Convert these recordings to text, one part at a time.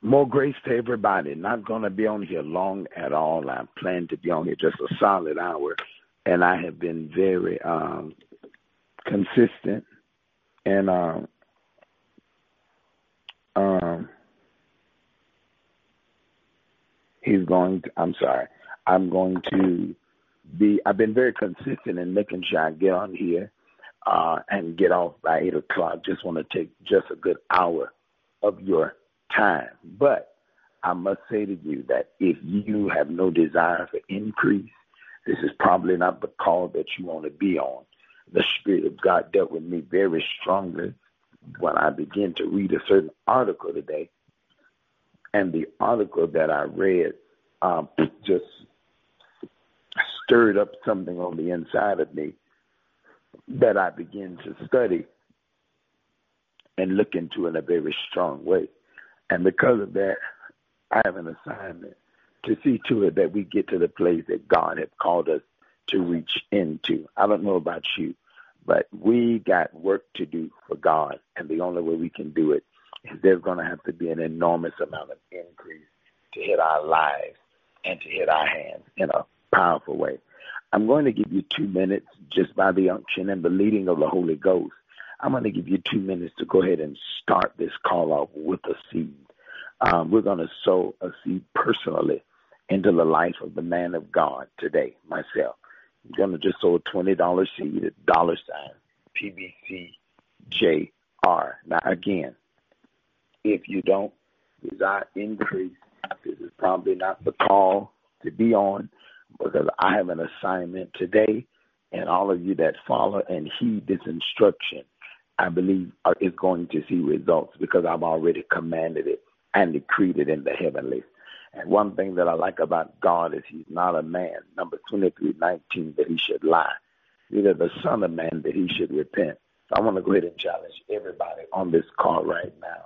More grace to everybody. Not going to be on here long at all. I plan to be on here just a solid hour. And I have been very consistent. And I'm going to I've been very consistent in making sure I get on here and get off by 8 o'clock. Just want to take just a good hour of your time. But I must say to you that if you have no desire for increase, this is probably not the call that you want to be on. The Spirit of God dealt with me very strongly when I began to read a certain article today. And the article that I read just stirred up something on the inside of me that I began to study and look into in a very strong way. And because of that, I have an assignment to see to it that we get to the place that God has called us to reach into. I don't know about you, but we got work to do for God, and the only way we can do it is there's going to have to be an enormous amount of increase to hit our lives and to hit our hands in a powerful way. I'm going to give you 2 minutes just by the unction and the leading of the Holy Ghost. I'm going to give you 2 minutes to go ahead and start this call off with a seed. We're going to sow a seed personally into the life of the man of God today, myself. I'm going to just sow a $20 seed at $PBCJR. Now, again, if you don't desire increase, this is probably not the call to be on, because I have an assignment today, and all of you that follow and heed this instruction, I believe is going to see results, because I've already commanded it and decreed it in the heavenlies. And one thing that I like about God is he's not a man, number 23:19, that he should lie, neither the son of man that he should repent. So I want to go ahead and challenge everybody on this call right now,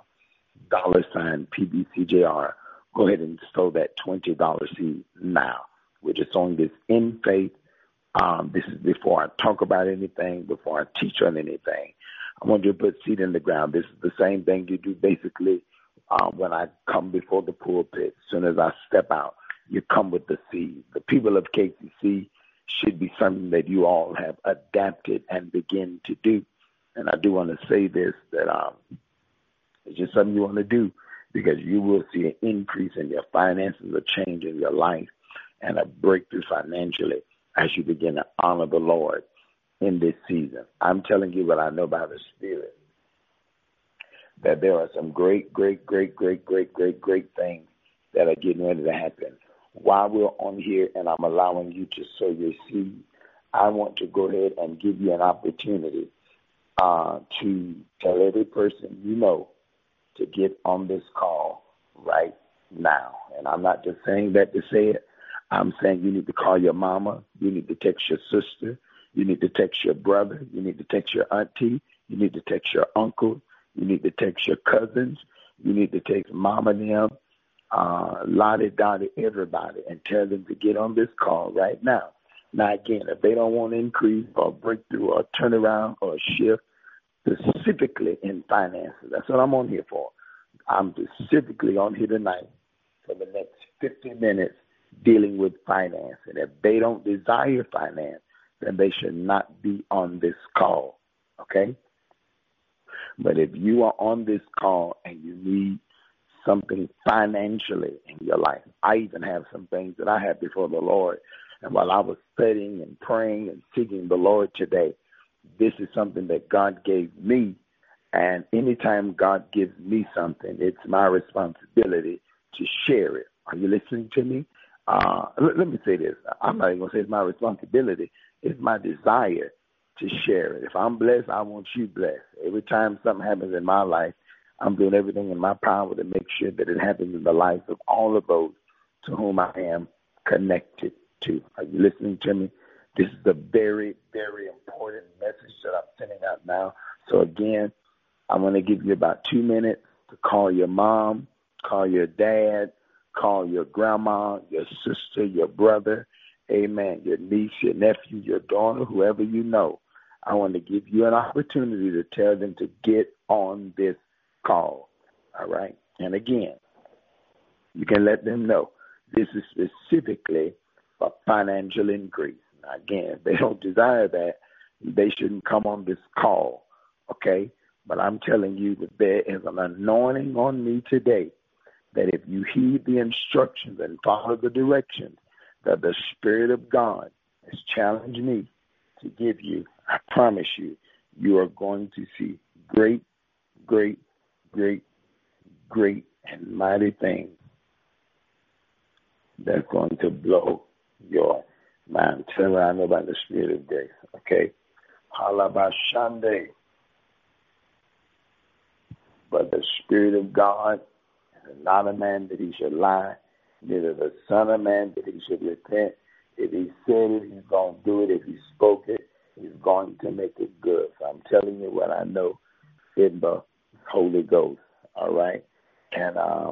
$PBCJR. Go ahead and sow that $20 seed now. We're just sowing this in faith. This is before I talk about anything, before I teach on anything. I want you to put seed in the ground. This is the same thing you do basically when I come before the pulpit. As soon as I step out, you come with the seed. The people of KCC should be something that you all have adapted and begin to do. And I do want to say this, that it's just something you want to do, because you will see an increase in your finances, a change in your life, and a breakthrough financially as you begin to honor the Lord in this season. I'm telling you what I know by the Spirit, that there are some great things that are getting ready to happen. While we're on here and I'm allowing you to sow your seed, I want to go ahead and give you an opportunity to tell every person you know to get on this call right now. And I'm not just saying that to say it. I'm saying you need to call your mama, you need to text your sister, you need to text your brother, you need to text your auntie, you need to text your uncle, you need to text your cousins, you need to text mama and them, lottie dottie, everybody, and tell them to get on this call right now. Now, again, if they don't want increase or breakthrough or turnaround or shift, specifically in finances, that's what I'm on here for. I'm specifically on here tonight for the next 50 minutes dealing with finance. And if they don't desire finance, then they should not be on this call, okay? But if you are on this call and you need something financially in your life, I even have some things that I have before the Lord. And while I was studying and praying and seeking the Lord today, this is something that God gave me. And anytime God gives me something, it's my responsibility to share it. Are you listening to me? Let me say this. I'm not even going to say it's my responsibility. It's my desire to share it. If I'm blessed, I want you blessed. Every time something happens in my life, I'm doing everything in my power to make sure that it happens in the life of all of those to whom I am connected to. Are you listening to me? This is a very, very important message that I'm sending out now. So again, I'm going to give you about 2 minutes to call your mom, call your dad, call your grandma, your sister, your brother, amen, your niece, your nephew, your daughter, whoever you know. I want to give you an opportunity to tell them to get on this call, all right? And again, You can let them know this is specifically for financial increase. Now, again, if they don't desire that, they shouldn't come on this call, okay? But I'm telling you that there is an anointing on me today that if you heed the instructions and follow the directions that the Spirit of God has challenged me to give you, I promise you, you are going to see great, great, great, great and mighty things that's going to blow your mind. Tell me I know about the Spirit of grace, okay? Halabashande. But the Spirit of God is not a man that he should lie, neither the Son of Man that he should repent. If he said it, he's going to do it. If he spoke it, he's going to make it good. So I'm telling you what I know in the Holy Ghost, all right? And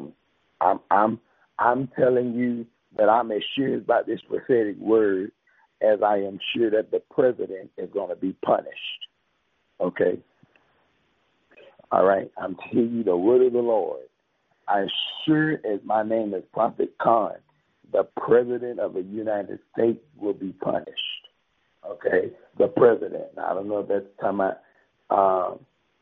I'm telling you that I'm as sure about this prophetic word as I am sure that the president is going to be punished, okay? All right, I'm telling you the word of the Lord. As sure as my name is Prophet Khan, the president of the United States will be punished. Okay, the president. Now, I don't know if that's talking about.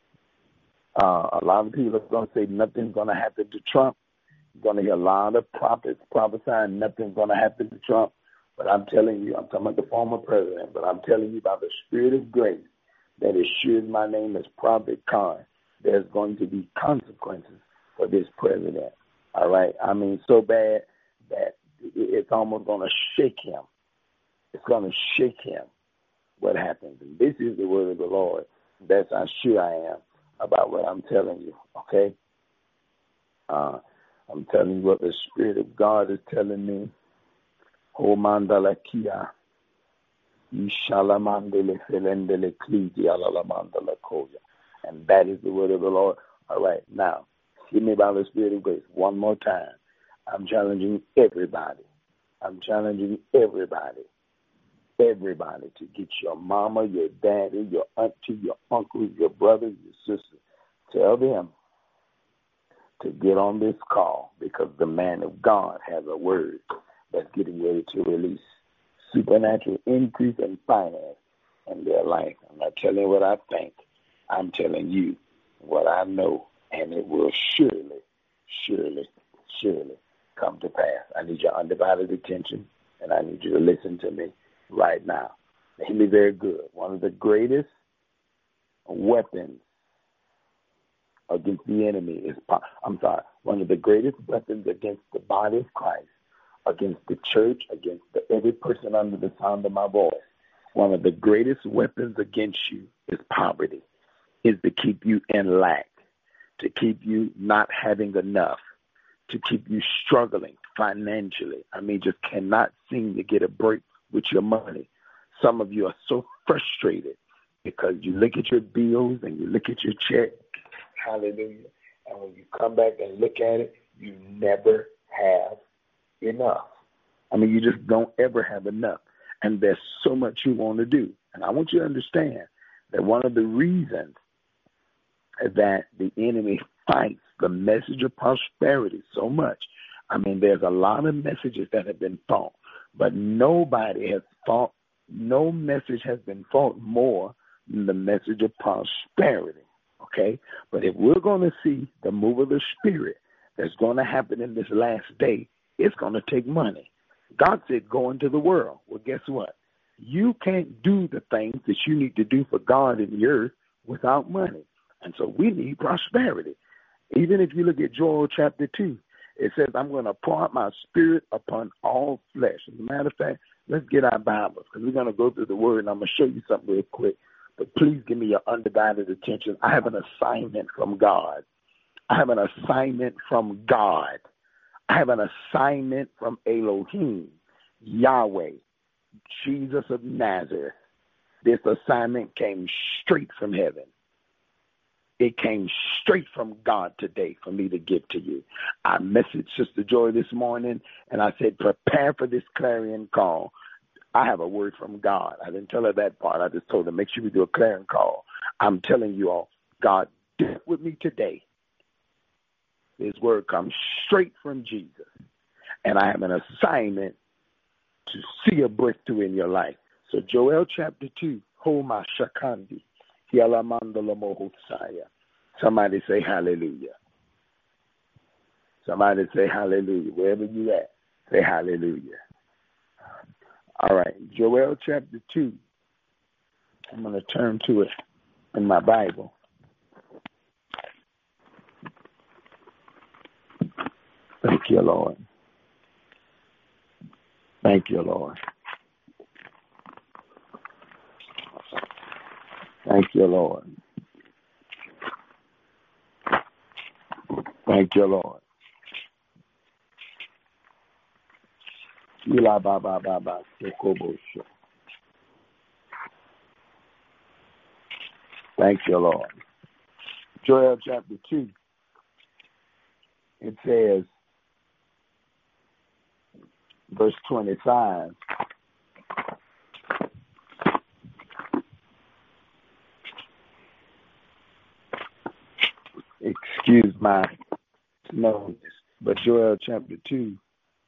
A lot of people are going to say nothing's going to happen to Trump. You're going to hear a lot of prophets prophesying nothing's going to happen to Trump. But I'm telling you, I'm talking about the former president, but I'm telling you about the Spirit of grace that as sure as my name is Prophet Khan, there's going to be consequences for this president. All right? I mean, so bad that it's almost going to shake him. It's going to shake him what happens. And this is the word of the Lord. That's how sure I am about what I'm telling you, okay? I'm telling you what the Spirit of God is telling me. O mandala kia, ishalamandele felendele klidi alalamandala koya. And that is the word of the Lord. All right, now, hear me by the Spirit of grace one more time. I'm challenging everybody. I'm challenging everybody to get your mama, your daddy, your auntie, your uncle, your brother, your sister. Tell them to get on this call because the man of God has a word that's getting ready to release supernatural increase and finance in their life. I'm not telling you what I think. I'm telling you what I know, and it will surely, surely, surely come to pass. I need your undivided attention, and I need you to listen to me right now. Hear me very good. One of the greatest weapons against the enemy is, one of the greatest weapons against the body of Christ, against the church, against every person under the sound of my voice. One of the greatest weapons against you is poverty, is to keep you in lack, to keep you not having enough, to keep you struggling financially. I mean, just cannot seem to get a break with your money. Some of you are so frustrated because you look at your bills and you look at your check, hallelujah, and when you come back and look at it, you never have enough. I mean, you just don't ever have enough. And there's so much you want to do. And I want you to understand that one of the reasons that the enemy fights the message of prosperity so much, I mean, there's a lot of messages that have been fought, but nobody has fought, no message has been fought more than the message of prosperity, okay? But if we're going to see the move of the Spirit that's going to happen in this last day, it's going to take money. God said, go into the world. Well, guess what? You can't do the things that you need to do for God in the earth without money. And so we need prosperity. Even if you look at Joel chapter 2, it says, I'm going to pour out my Spirit upon all flesh. As a matter of fact, let's get our Bibles because we're going to go through the Word, and I'm going to show you something real quick. But please give me your undivided attention. I have an assignment from God. I have an assignment from God. I have an assignment from Elohim, Yahweh, Jesus of Nazareth. This assignment came straight from heaven. It came straight from God today for me to give to you. I messaged Sister Joy this morning, and I said, prepare for this clarion call. I have a word from God. I didn't tell her that part. I just told her, make sure we do a clarion call. I'm telling you all, God dealt with me today This word comes straight from Jesus. And I have an assignment to see a breakthrough in your life. So Joel chapter 2, Homa Shakandi, Yalamandala Mohosaya. Somebody say hallelujah. Somebody say hallelujah. Wherever you at, say hallelujah. All right, Joel chapter 2. I'm going to turn to it in my Bible. Thank you, Lord. Thank you, Lord. Thank you, Lord. Thank you, Lord. Thank you, Lord. Joel chapter 2. It says, verse 25. Excuse my slowness, but Joel chapter 2.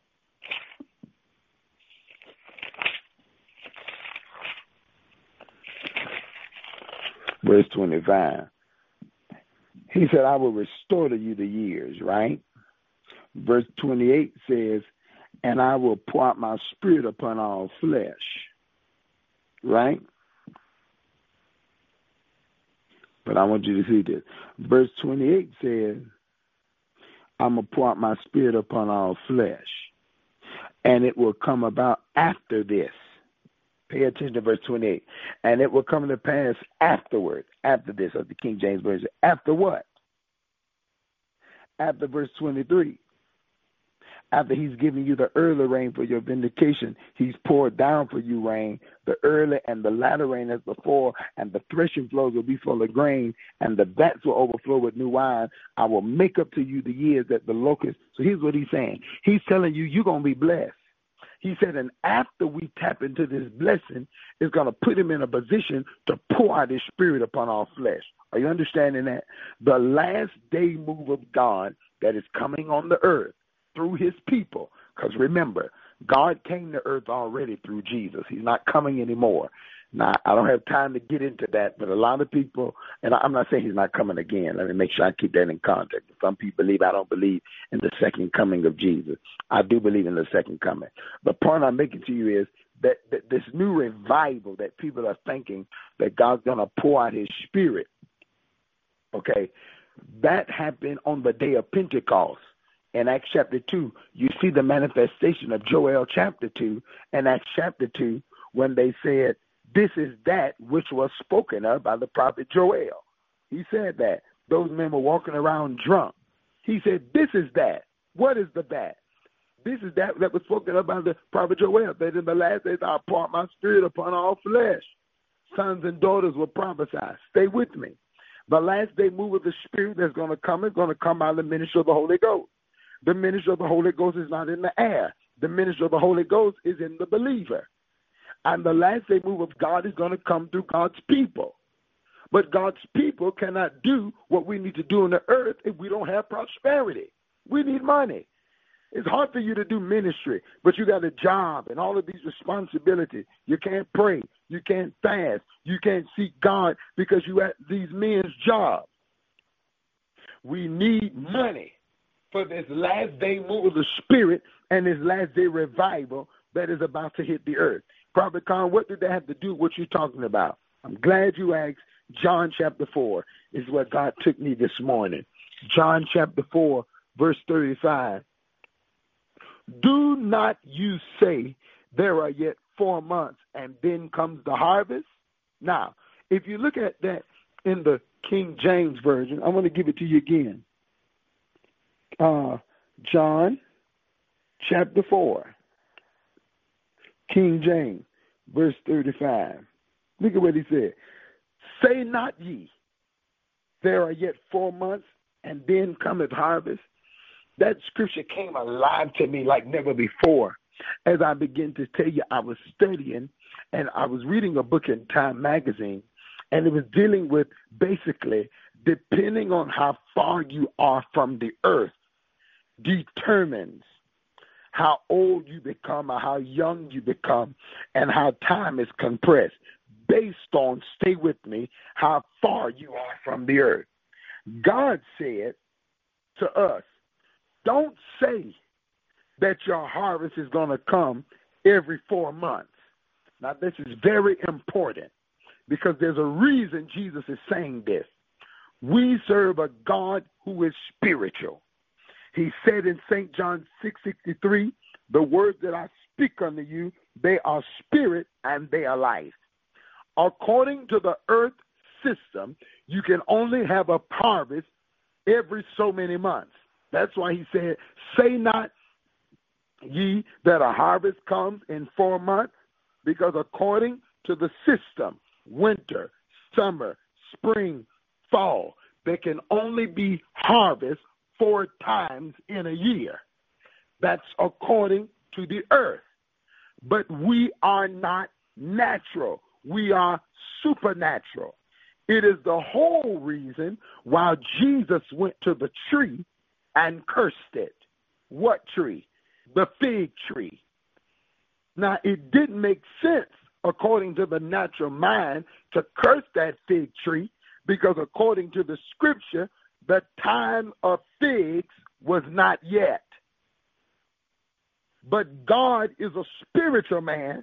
Verse 25. He said, I will restore to you the years, right? Verse 28 says, and I will pour out my spirit upon all flesh, right? But I want you to see this. Verse 28 says, I'm going to pour out my spirit upon all flesh, and it will come about after this. Pay attention to verse 28. And it will come to pass afterward, after this, of the King James Version. After what? After verse 23. After he's giving you the early rain for your vindication, he's poured down for you rain, the early and the latter rain as before, and the threshing floors will be full of grain, and the vats will overflow with new wine. I will make up to you the years that the locust. So here's what he's saying. He's telling you, you're going to be blessed. He said, and after we tap into this blessing, it's going to put him in a position to pour out his spirit upon all flesh. Are you understanding that? The last day move of God that is coming on the earth through his people. Because remember, God came to earth already through Jesus. He's not coming anymore. Now, I don't have time to get into that, but a lot of people, and I'm not saying he's not coming again. Let me make sure I keep that in context. Some people believe I don't believe in the second coming of Jesus. I do believe in the second coming. The point I'm making to you is that this new revival that people are thinking that God's going to pour out his spirit, okay, that happened on the day of Pentecost. In Acts chapter 2, you see the manifestation of Joel chapter 2 and Acts chapter 2 when they said, this is that which was spoken of by the prophet Joel. He said that. Those men were walking around drunk. He said, this is that. What is the that? This is that was spoken of by the prophet Joel, that in the last days I'll pour out my spirit upon all flesh. Sons and daughters will prophesy. Stay with me. The last day move of the spirit that's going to come is going to come by the ministry of the Holy Ghost. The ministry of the Holy Ghost is not in the air. The ministry of the Holy Ghost is in the believer. And the last day move of God is going to come through God's people. But God's people cannot do what we need to do on the earth if we don't have prosperity. We need money. It's hard for you to do ministry, but you got a job and all of these responsibilities. You can't pray. You can't fast. You can't seek God because you at these men's jobs. We need money for this last day move of the Spirit and this last day revival that is about to hit the earth. Prophet Khan, what did that have to do with what you're talking about? I'm glad you asked. John chapter 4 is where God took me this morning. John chapter 4, verse 35. Do not you say there are yet 4 months and then comes the harvest? Now, if you look at that in the King James Version, I'm going to give it to you again. John chapter 4, King James, verse 35. Look at what he said. Say not ye, there are yet 4 months, and then cometh harvest. That scripture came alive to me like never before. As I began to tell you, I was studying, and I was reading a book in Time magazine, and it was dealing with basically depending on how far you are from the earth determines how old you become or how young you become and how time is compressed based on, stay with me, how far you are from the earth. God said to us, don't say that your harvest is going to come every 4 months. Now, this is very important because there's a reason Jesus is saying this. We serve a God who is spiritual. He said in St. John 6:63, the words that I speak unto you, they are spirit and they are life. According to the earth system, you can only have a harvest every so many months. That's why he said, say not ye that a harvest comes in 4 months, because according to the system, winter, summer, spring, fall, there can only be harvest 4 times in a year. That's according to the earth. But we are not natural. We are supernatural. It is the whole reason why Jesus went to the tree and cursed it. What tree? The fig tree. Now, it didn't make sense, according to the natural mind, to curse that fig tree, because according to the scripture, the time of figs was not yet. But God is a spiritual man,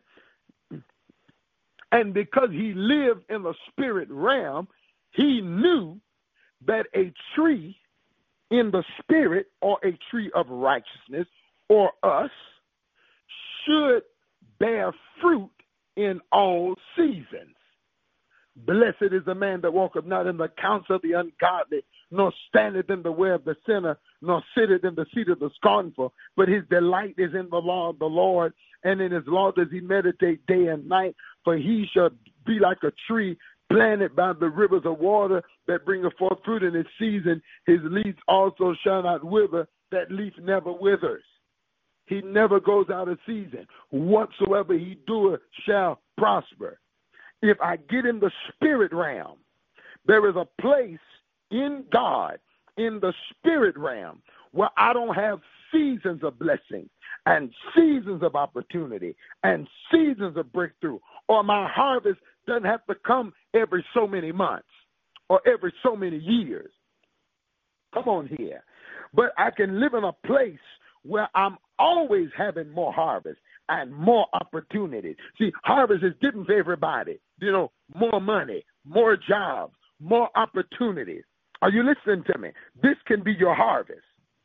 and because he lived in the spirit realm, he knew that a tree in the spirit, or a tree of righteousness, or us, should bear fruit in all seasons. Blessed is the man that walketh not in the counsel of the ungodly, nor standeth in the way of the sinner, nor sitteth in the seat of the scornful. But his delight is in the law of the Lord, and in his law does he meditate day and night. For he shall be like a tree planted by the rivers of water, that bringeth forth fruit in its season. His leaf also shall not wither, that leaf never withers. He never goes out of season. Whatsoever he doeth shall prosper. If I get in the spirit realm, there is a place in God, in the spirit realm, where I don't have seasons of blessing and seasons of opportunity and seasons of breakthrough, or my harvest doesn't have to come every so many months or every so many years. Come on here. But I can live in a place where I'm always having more harvest and more opportunities. See, harvest is different for everybody. You know, more money, more jobs, more opportunities. Are you listening to me? This can be your harvest.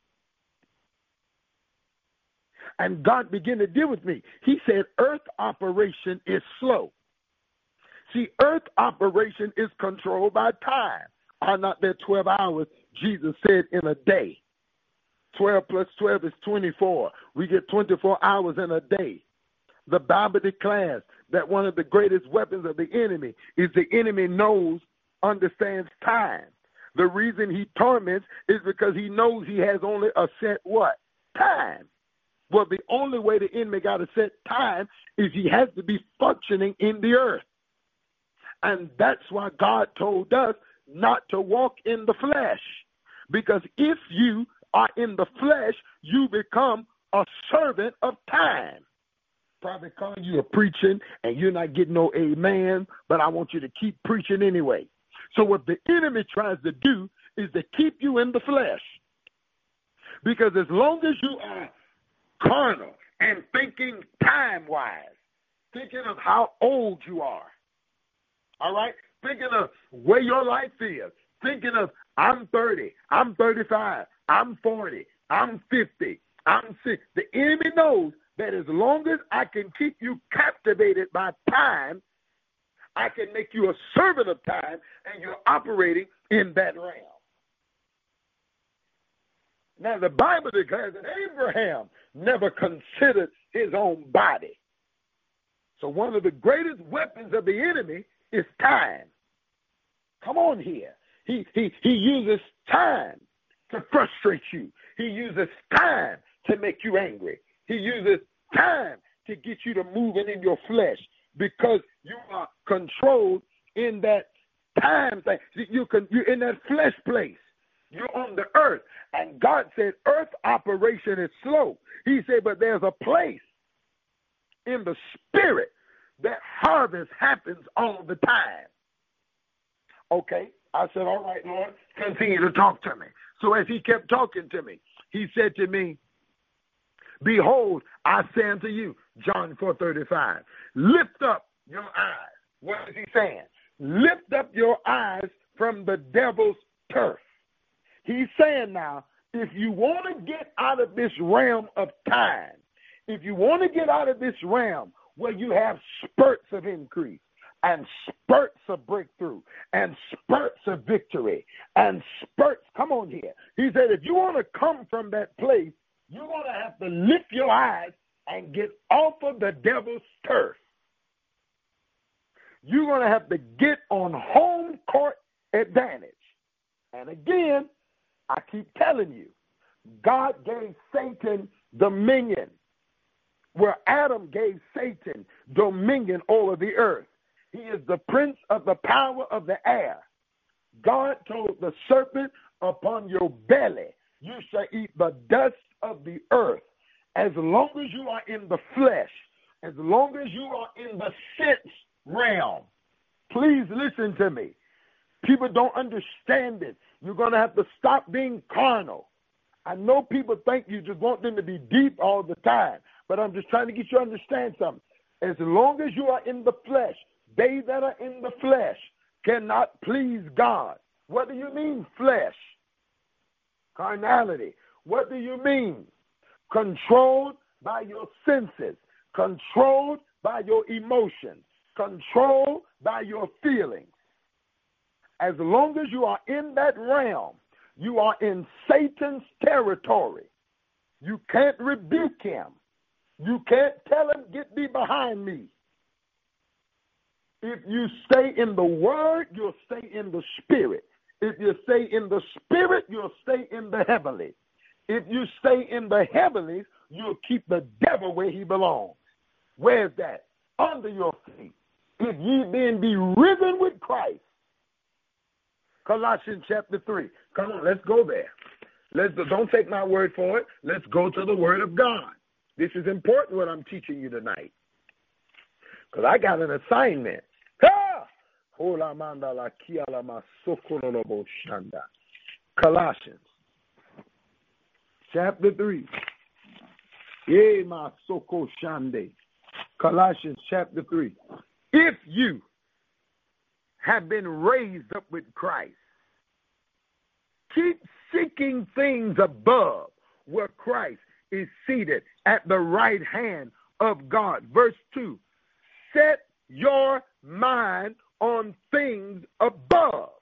And God began to deal with me. He said, earth operation is slow. See, earth operation is controlled by time. Are not there 12 hours, Jesus said, in a day? 12 plus 12 is 24. We get 24 hours in a day. The Bible declares that one of the greatest weapons of the enemy is the enemy understands time. The reason he torments is because he knows he has only a set what? Time. Well, the only way the enemy got a set time is he has to be functioning in the earth. And that's why God told us not to walk in the flesh. Because if you are in the flesh, you become a servant of time. Probably calling you a preaching and you're not getting no amen, but I want you to keep preaching anyway. So what the enemy tries to do is to keep you in the flesh. Because as long as you are carnal and thinking time-wise, thinking of how old you are, all right, thinking of where your life is, thinking of I'm 30, I'm 35, I'm 40, I'm 50, I'm 60. The enemy knows that as long as I can keep you captivated by time, I can make you a servant of time, and you're operating in that realm. Now, the Bible declares that Abraham never considered his own body. So one of the greatest weapons of the enemy is time. Come on here. He uses time to frustrate you. He uses time to make you angry. He uses time to get you to moving in your flesh because you are controlled in that time thing. You're in that flesh place. You're on the earth. And God said earth operation is slow. He said, but there's a place in the spirit that harvest happens all the time. Okay. I said, all right, Lord, continue to talk to me. So as he kept talking to me, he said to me, behold, I say unto you, John 4:35, lift up your eyes. What is he saying? Lift up your eyes from the devil's turf. He's saying now, if you want to get out of this realm of time, if you want to get out of this realm where you have spurts of increase and spurts of breakthrough and spurts of victory and spurts, come on here. He said, if you want to come from that place, you're going to have to lift your eyes and get off of the devil's turf. You're going to have to get on home court advantage. And again, I keep telling you, God gave Satan dominion, where Adam gave Satan dominion over the earth. He is the prince of the power of the air. God told the serpent, upon your belly you shall eat the dust of the earth. As long as you are in the flesh, as long as you are in the sense realm, please listen to me. People don't understand it. You're going to have to stop being carnal. I know people think you just want them to be deep all the time, but I'm just trying to get you to understand something. As long as you are in the flesh, they that are in the flesh cannot please God. What do you mean, flesh? Carnality. What do you mean? Controlled by your senses, controlled by your emotions, controlled by your feelings. As long as you are in that realm, you are in Satan's territory. You can't rebuke him. You can't tell him, get thee behind me. If you stay in the word, you'll stay in the spirit. If you stay in the spirit, you'll stay in the heavenly. If you stay in the heavenlies, you'll keep the devil where he belongs. Where's that? Under your feet. If ye then be risen with Christ. Colossians chapter 3. Come on, let's go there. Don't take my word for it. Let's go to the word of God. This is important what I'm teaching you tonight. Because I got an assignment. Colossians chapter 3. Colossians chapter 3. If you have been raised up with Christ, keep seeking things above where Christ is seated at the right hand of God. Verse 2, set your mind on things above,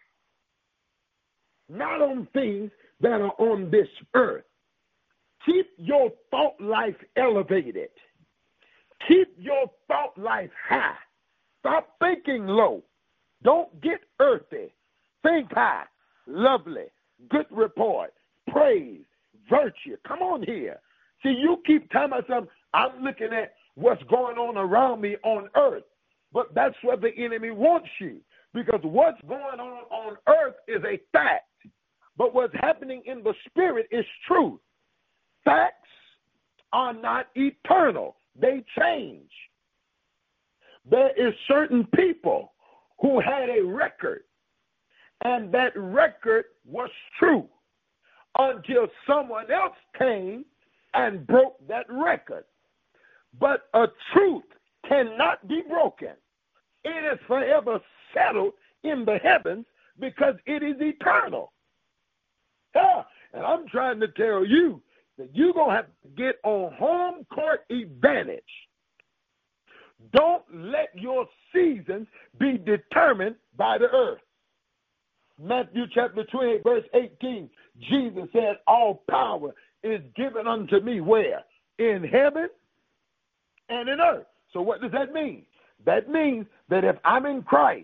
not on things that are on this earth. Keep your thought life elevated. Keep your thought life high. Stop thinking low. Don't get earthy. Think high, lovely, good report, praise, virtue. Come on here. See, you keep telling myself, I'm looking at what's going on around me on earth. But that's where the enemy wants you. Because what's going on earth is a fact. But what's happening in the spirit is truth. Facts are not eternal. They change. There is certain people who had a record, and that record was true until someone else came and broke that record. But a truth cannot be broken. It is forever settled in the heavens because it is eternal. And I'm trying to tell you that you're going to have to get on home court advantage. Don't let your seasons be determined by the earth. Matthew chapter 28, verse 18, Jesus said, all power is given unto me where? In heaven and in earth. So what does that mean? That means that if I'm in Christ,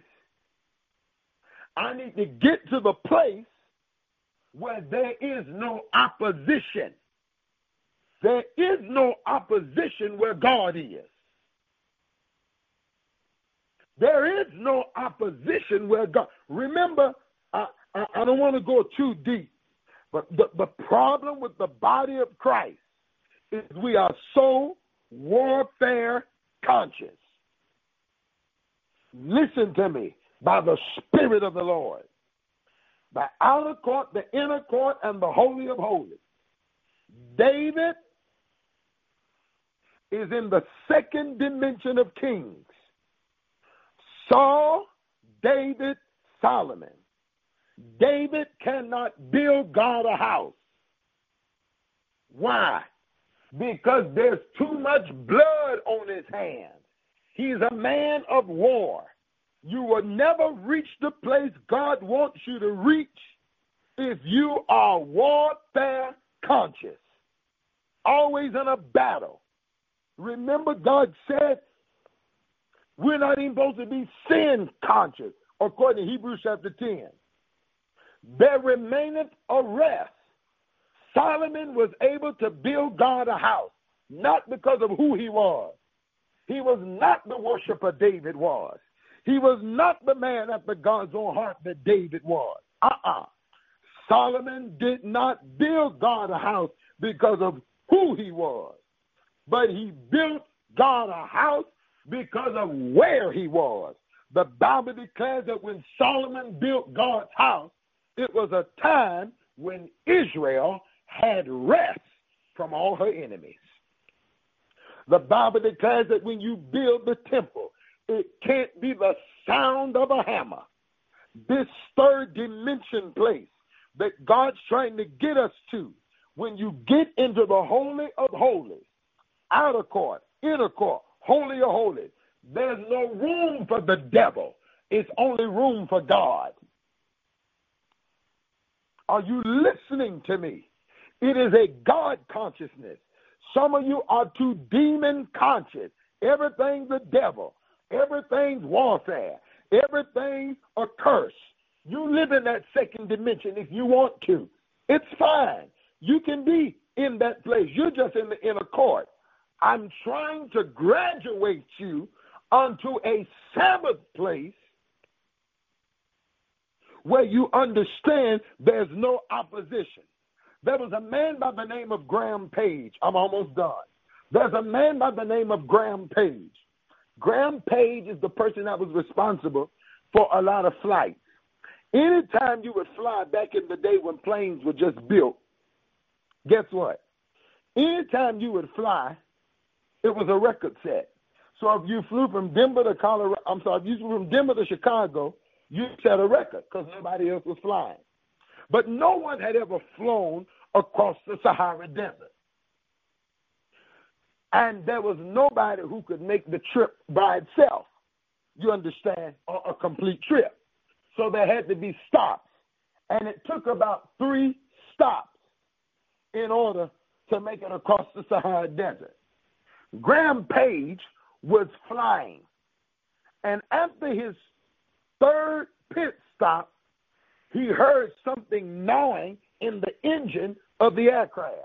I need to get to the place where there is no opposition. There is no opposition where God is. There is no opposition where God. Remember, I don't want to go too deep, But the problem with the body of Christ is we are so warfare conscious. Listen to me. By the Spirit of the Lord. The outer court, the inner court, and the Holy of Holies. David is in the second dimension of kings. Saul, David, Solomon. David cannot build God a house. Why? Because there's too much blood on his hands. He's a man of war. You will never reach the place God wants you to reach if you are warfare conscious, always in a battle. Remember, God said we're not even supposed to be sin conscious, according to Hebrews chapter 10. There remaineth a rest. Solomon was able to build God a house, not because of who he was. He was not the worshiper David was. He was not the man after God's own heart that David was. Solomon did not build God a house because of who he was, but he built God a house because of where he was. The Bible declares that when Solomon built God's house, it was a time when Israel had rest from all her enemies. The Bible declares that when you build the temple, it can't be the sound of a hammer. This third dimension place that God's trying to get us to, when you get into the Holy of Holies, outer court, inner court, Holy of Holies, there's no room for the devil. It's only room for God. Are you listening to me? It is a God consciousness. Some of you are too demon conscious. Everything's the devil. Everything's warfare. Everything's a curse. You live in that second dimension if you want to. It's fine. You can be in that place. You're just in the inner court. I'm trying to graduate you onto a Sabbath place where you understand there's no opposition. There was a man by the name of Graham Page. I'm almost done. There's a man by the name of Graham Page. Graham Page is the person that was responsible for a lot of flights. Anytime you would fly back in the day when planes were just built, guess what? Anytime you would fly, it was a record set. So if you flew from Denver to if you flew from Denver to Chicago, you set a record because nobody else was flying. But no one had ever flown across the Sahara Desert. And there was nobody who could make the trip by itself, you understand, a complete trip. So there had to be stops. And it took about 3 stops in order to make it across the Sahara Desert. Graham Page was flying. And after his 3rd pit stop, he heard something gnawing in the engine of the aircraft.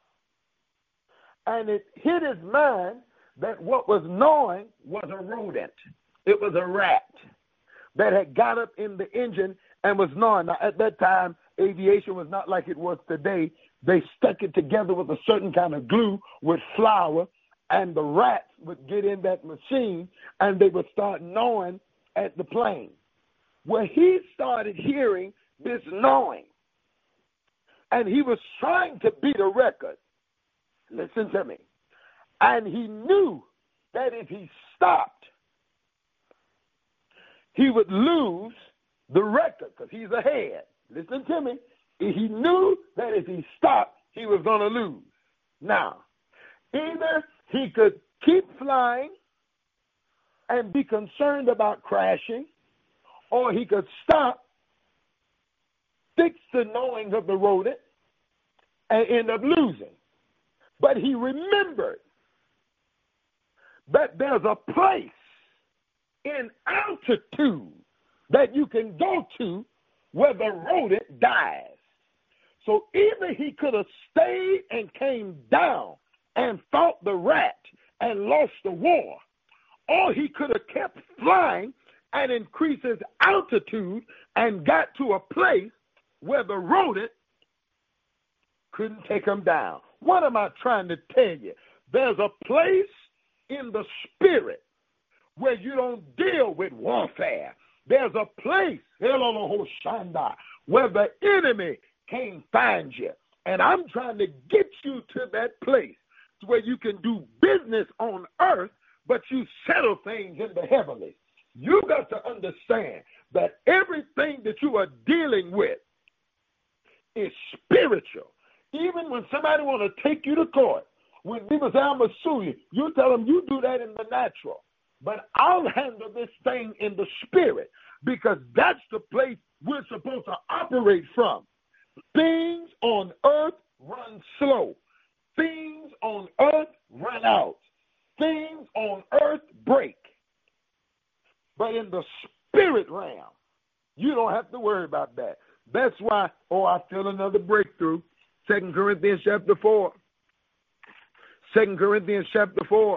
And it hit his mind that what was gnawing was a rodent. It was a rat that had got up in the engine and was gnawing. Now, at that time, aviation was not like it was today. They stuck it together with a certain kind of glue with flour, and the rats would get in that machine, and they would start gnawing at the plane. Well, he started hearing this gnawing, and he was trying to beat a record. Listen to me. And he knew that if he stopped, he would lose the record because he's ahead. Listen to me. He knew that if he stopped, he was going to lose. Now, either he could keep flying and be concerned about crashing, or he could stop, fix the gnawing of the rodent, and end up losing. But he remembered that there's a place in altitude that you can go to where the rodent dies. So either he could have stayed and came down and fought the rat and lost the war, or he could have kept flying and increased his altitude and got to a place where the rodent couldn't take them down. What am I trying to tell you? There's a place in the spirit where you don't deal with warfare. There's a place, where the enemy can't find you. And I'm trying to get you to that place where you can do business on earth, but you settle things in the heavenly. You got to understand that everything that you are dealing with is spiritual. Even when somebody want to take you to court, when people say, I'm going to sue you, you tell them you do that in the natural. But I'll handle this thing in the spirit, because that's the place we're supposed to operate from. Things on earth run slow. Things on earth run out. Things on earth break. But in the spirit realm, you don't have to worry about that. That's why, I feel another breakthrough. 2 Corinthians chapter 4. 2 Corinthians chapter 4,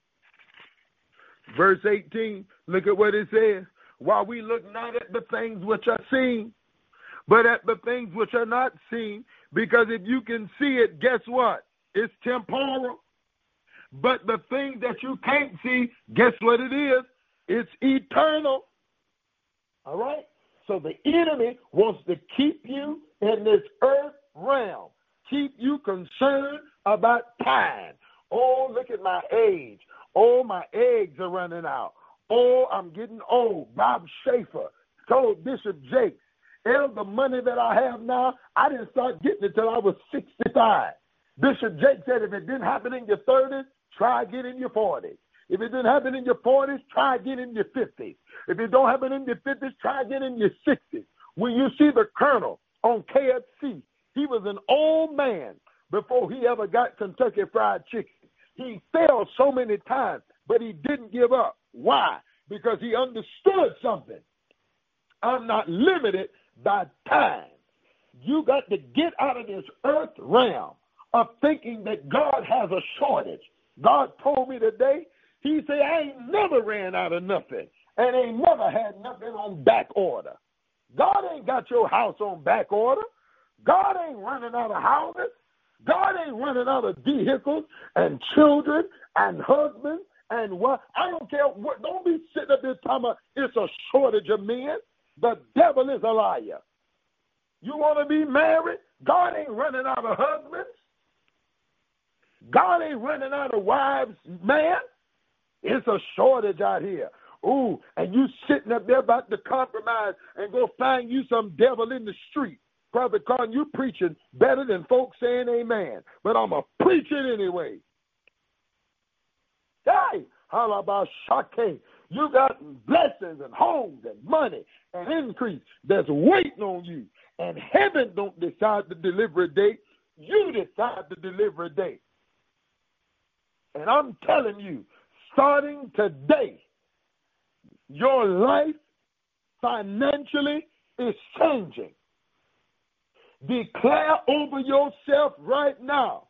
verse 18. Look at what it says. While we look not at the things which are seen, but at the things which are not seen. Because if you can see it, guess what? It's temporal. But the things that you can't see, guess what it is? It's eternal. All right? So the enemy wants to keep you in this earth realm, keep you concerned about time. Oh, look at my age. Oh, my eggs are running out. Oh, I'm getting old. Bob Schaefer told Bishop Jakes, the money that I have now, I didn't start getting it till I was 65. Bishop Jakes said, if it didn't happen in your 30s, try again in your 40s. If it didn't happen in your 40s, try again in your 50s. If it don't happen in your 50s, try again in your 60s. When you see the colonel on KFC, he was an old man before he ever got Kentucky Fried Chicken. He fell so many times, but he didn't give up. Why? Because he understood something. I'm not limited by time. You got to get out of this earth realm of thinking that God has a shortage. God told me today, he said, I ain't never ran out of nothing and ain't never had nothing on back order. God ain't got your house on back order. God ain't running out of houses. God ain't running out of vehicles and children and husbands and what. I don't care what. Don't be sitting up there talking about it's a shortage of men. The devil is a liar. You want to be married? God ain't running out of husbands. God ain't running out of wives, man. It's a shortage out here. Ooh, and you sitting up there about to compromise and go find you some devil in the street. Prophet Carlton, you preaching better than folks saying amen. But I'm a preacher anyway. Hey, how about Shake? You got blessings and homes and money and increase that's waiting on you. And heaven don't decide to deliver a date. You decide to deliver a date. And I'm telling you, starting today, your life financially is changing. Declare over yourself right now,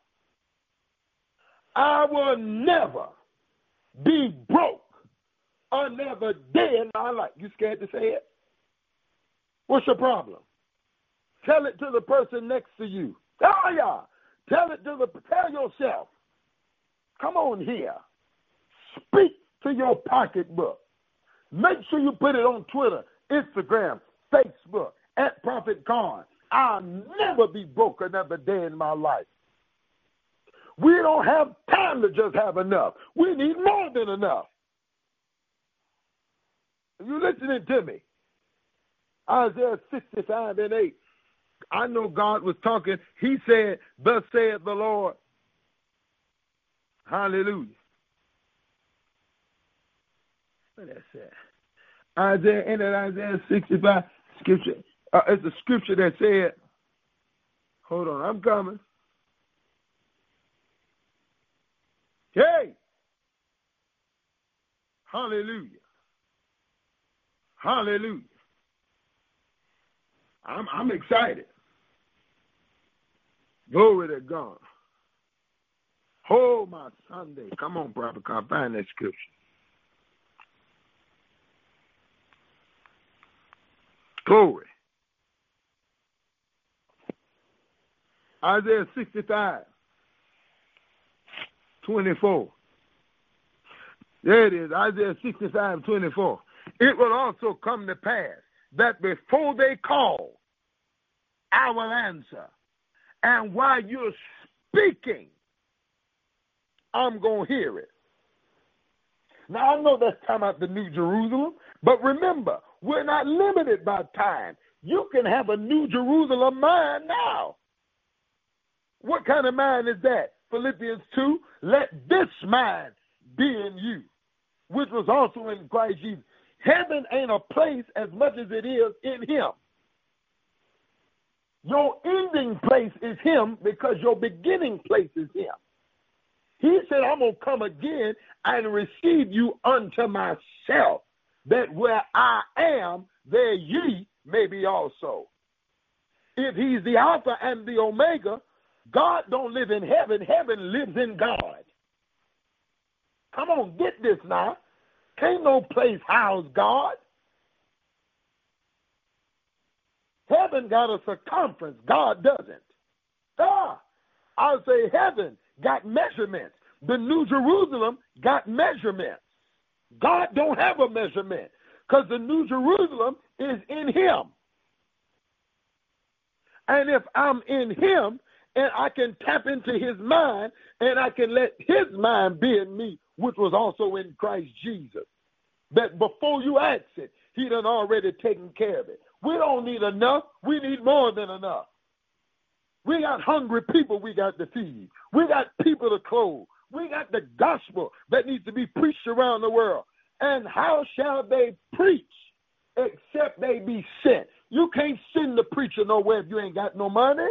I will never be broke another day in my life. You scared to say it? What's your problem? Tell it to the person next to you. Oh, yeah. Tell yourself. Come on here. Speak to your pocketbook. Make sure you put it on Twitter, Instagram, Facebook, at Prophet Karn. I'll never be broke another day in my life. We don't have time to just have enough. We need more than enough. Are you listening to me? Isaiah 65:8. I know God was talking. He said, thus saith the Lord. Hallelujah. What that said? Isaiah 65 scripture. It's a scripture that said, hold on, I'm coming. Hey! Hallelujah. Hallelujah. I'm excited. Glory to God. Oh, my Sunday. Come on, Prophet, can I find that scripture? Glory. Isaiah 65, 24. There it is, Isaiah 65, 24. It will also come to pass that before they call, I will answer. And while you're speaking, I'm going to hear it. Now, I know that's talking about the New Jerusalem, but remember, we're not limited by time. You can have a New Jerusalem mind now. What kind of mind is that? Philippians 2, let this mind be in you, which was also in Christ Jesus. Heaven ain't a place as much as it is in him. Your ending place is him because your beginning place is him. He said, I'm going to come again and receive you unto myself, that where I am, there ye may be also. If he's the Alpha and the Omega, God don't live in heaven. Heaven lives in God. Come on, get this now. Can't no place house God. Heaven got a circumference. God doesn't. I say heaven got measurements. The New Jerusalem got measurements. God don't have a measurement because the New Jerusalem is in him. And if I'm in him and I can tap into his mind and I can let his mind be in me, which was also in Christ Jesus, that before you ask it, he done already taken care of it. We don't need enough. We need more than enough. We got hungry people we got to feed. We got people to clothe. We got the gospel that needs to be preached around the world. And how shall they preach except they be sent? You can't send the preacher nowhere if you ain't got no money.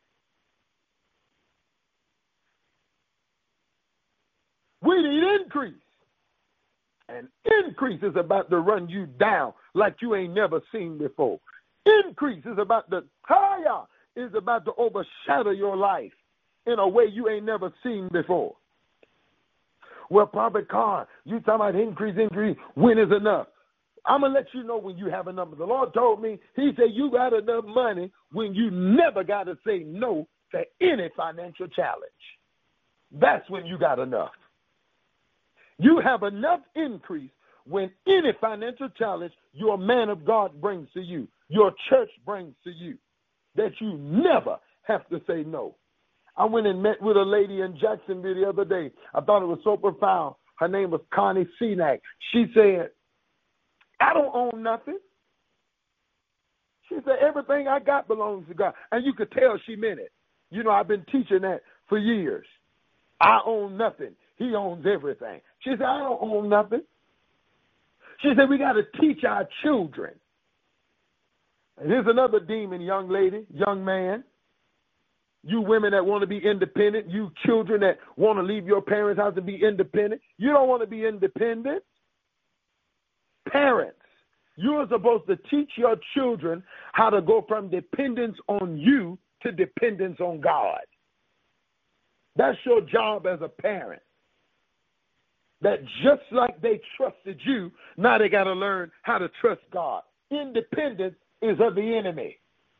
We need increase. And increase is about to run you down like you ain't never seen before. Increase is about to overshadow your life in a way you ain't never seen before. Well, Prophet Carr, you talking about increase. When is enough? I'm going to let you know when you have enough. The Lord told me, he said you got enough money when you never got to say no to any financial challenge. That's when you got enough. You have enough increase when any financial challenge your man of God brings to you, your church brings to you, that you never have to say no. I went and met with a lady in Jacksonville the other day. I thought it was so profound. Her name was Connie Cenac. She said, I don't own nothing. She said, everything I got belongs to God. And you could tell she meant it. You know, I've been teaching that for years. I own nothing. He owns everything. She said, I don't own nothing. She said, we got to teach our children. And here's another demon, young lady, young man. You women that want to be independent, you children that want to leave your parents' house and be independent. You don't want to be independent. Parents, you are supposed to teach your children how to go from dependence on you to dependence on God. That's your job as a parent. That just like they trusted you, now they got to learn how to trust God. Independence is of the enemy.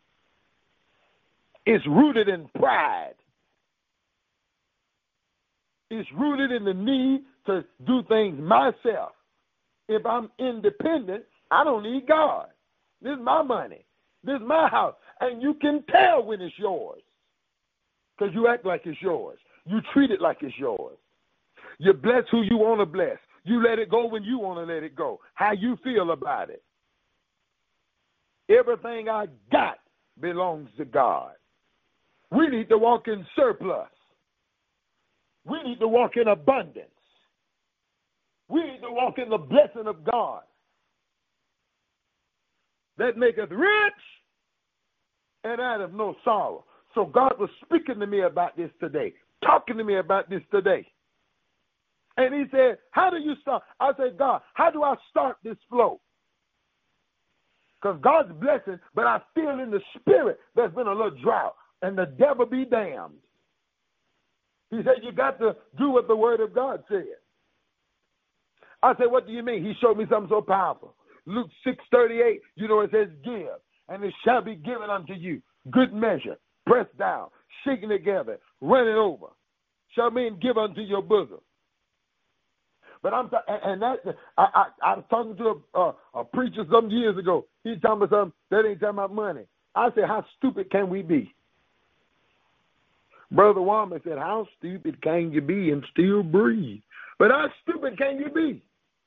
It's rooted in pride. It's rooted in the need to do things myself. If I'm independent, I don't need God. This is my money. This is my house. And you can tell when it's yours because you act like it's yours. You treat it like it's yours. You bless who you want to bless. You let it go when you want to let it go. How you feel about it. Everything I got belongs to God. We need to walk in surplus. We need to walk in abundance. We need to walk in the blessing of God that maketh rich and out of no sorrow. So God was speaking to me about this today, talking to me about this today. And he said, how do you start? I said, God, how do I start this flow? Because God's blessing, but I feel in the spirit there's been a little drought, and the devil be damned. He said, you got to do what the word of God said. I said, what do you mean? He showed me something so powerful. Luke 6:38, you know, it says, give, and it shall be given unto you. Good measure, pressed down, shaken together, running over, shall men give unto your bosom. But I was talking to a preacher some years ago. He talking about something that ain't talking about money. I said, how stupid can we be? Brother Womack said, how stupid can you be and still breathe? But how stupid can you be?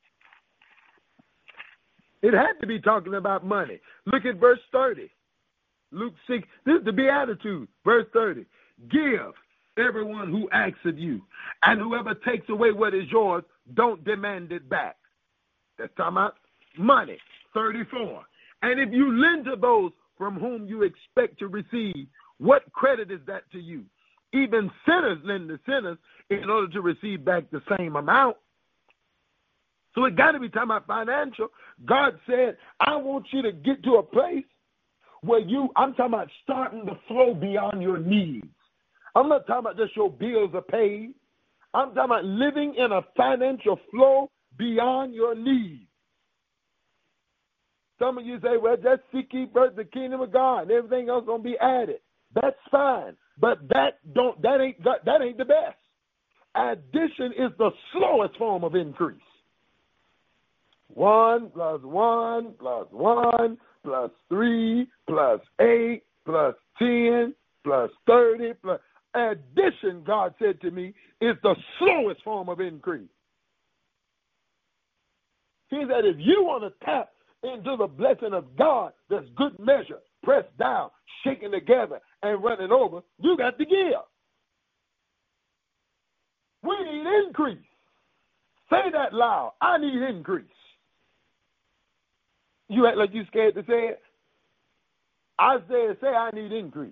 It had to be talking about money. Look at verse 30. Luke 6, this is the Beatitude, verse 30. Give everyone who asks of you, and whoever takes away what is yours, don't demand it back. That's talking about money. 34. And if you lend to those from whom you expect to receive, what credit is that to you? Even sinners lend to sinners in order to receive back the same amount. So it got to be talking about financial. God said, I want you to get to a place where I'm talking about starting to flow beyond your needs. I'm not talking about just your bills are paid. I'm talking about living in a financial flow beyond your needs. Some of you say, well, just seek ye first the kingdom of God and everything else going to be added. That's fine. But that ain't the best. Addition is the slowest form of increase. 1 plus 1 plus 1 plus 3 plus 8 plus 10 plus 30 plus addition, God said to me, is the slowest form of increase. He said if you want to tap into the blessing of God, that's good measure, pressed down, shaken together, and running over, you got to give. We need increase. Say that loud. I need increase. You act like you scared to say it. Isaiah say, I need increase.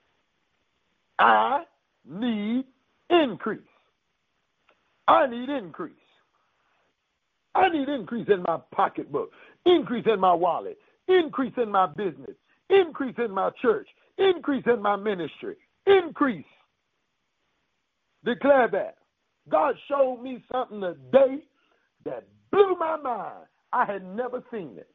I need increase. I need increase. I need increase in my pocketbook, increase in my wallet, increase in my business, increase in my church, increase in my ministry, increase. Declare that. God showed me something today that blew my mind. I had never seen it.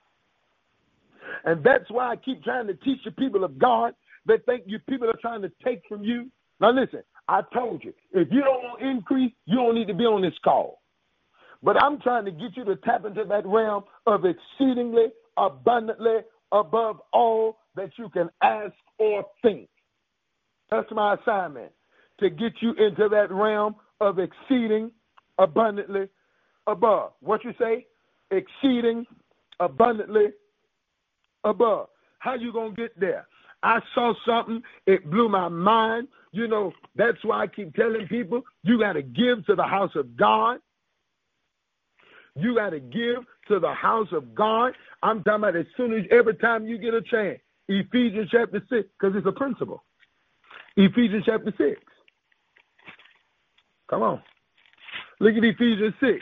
And that's why I keep trying to teach the people of God. They think you people are trying to take from you. Now listen, I told you, if you don't want increase, you don't need to be on this call. But I'm trying to get you to tap into that realm of exceedingly, abundantly, above all that you can ask or think. That's my assignment, to get you into that realm of exceeding, abundantly, above. What you say? Exceeding, abundantly, above. How you going to get there? I saw something. It blew my mind. You know, that's why I keep telling people, you got to give to the house of God. You got to give to the house of God. I'm talking about as soon as, every time you get a chance. Ephesians chapter 6, because it's a principle. Ephesians chapter 6. Come on. Look at Ephesians 6,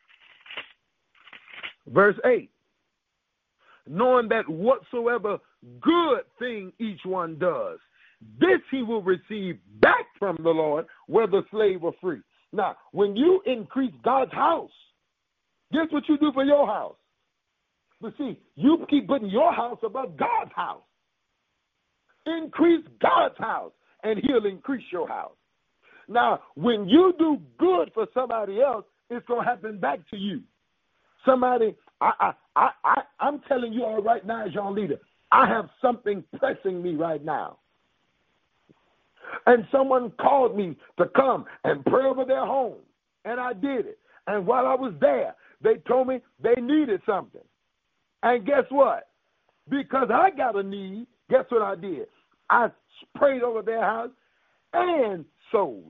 verse 8. Knowing that whatsoever good thing each one does, this he will receive back from the Lord, whether slave or free. Now, when you increase God's house, guess what you do for your house? But see, you keep putting your house above God's house. Increase God's house, and he'll increase your house. Now, when you do good for somebody else, it's going to happen back to you. Somebody, I'm telling you all right now as your leader, I have something pressing me right now. And someone called me to come and pray over their home, and I did it. And while I was there, they told me they needed something. And guess what? Because I got a need, guess what I did? I prayed over their house and sold.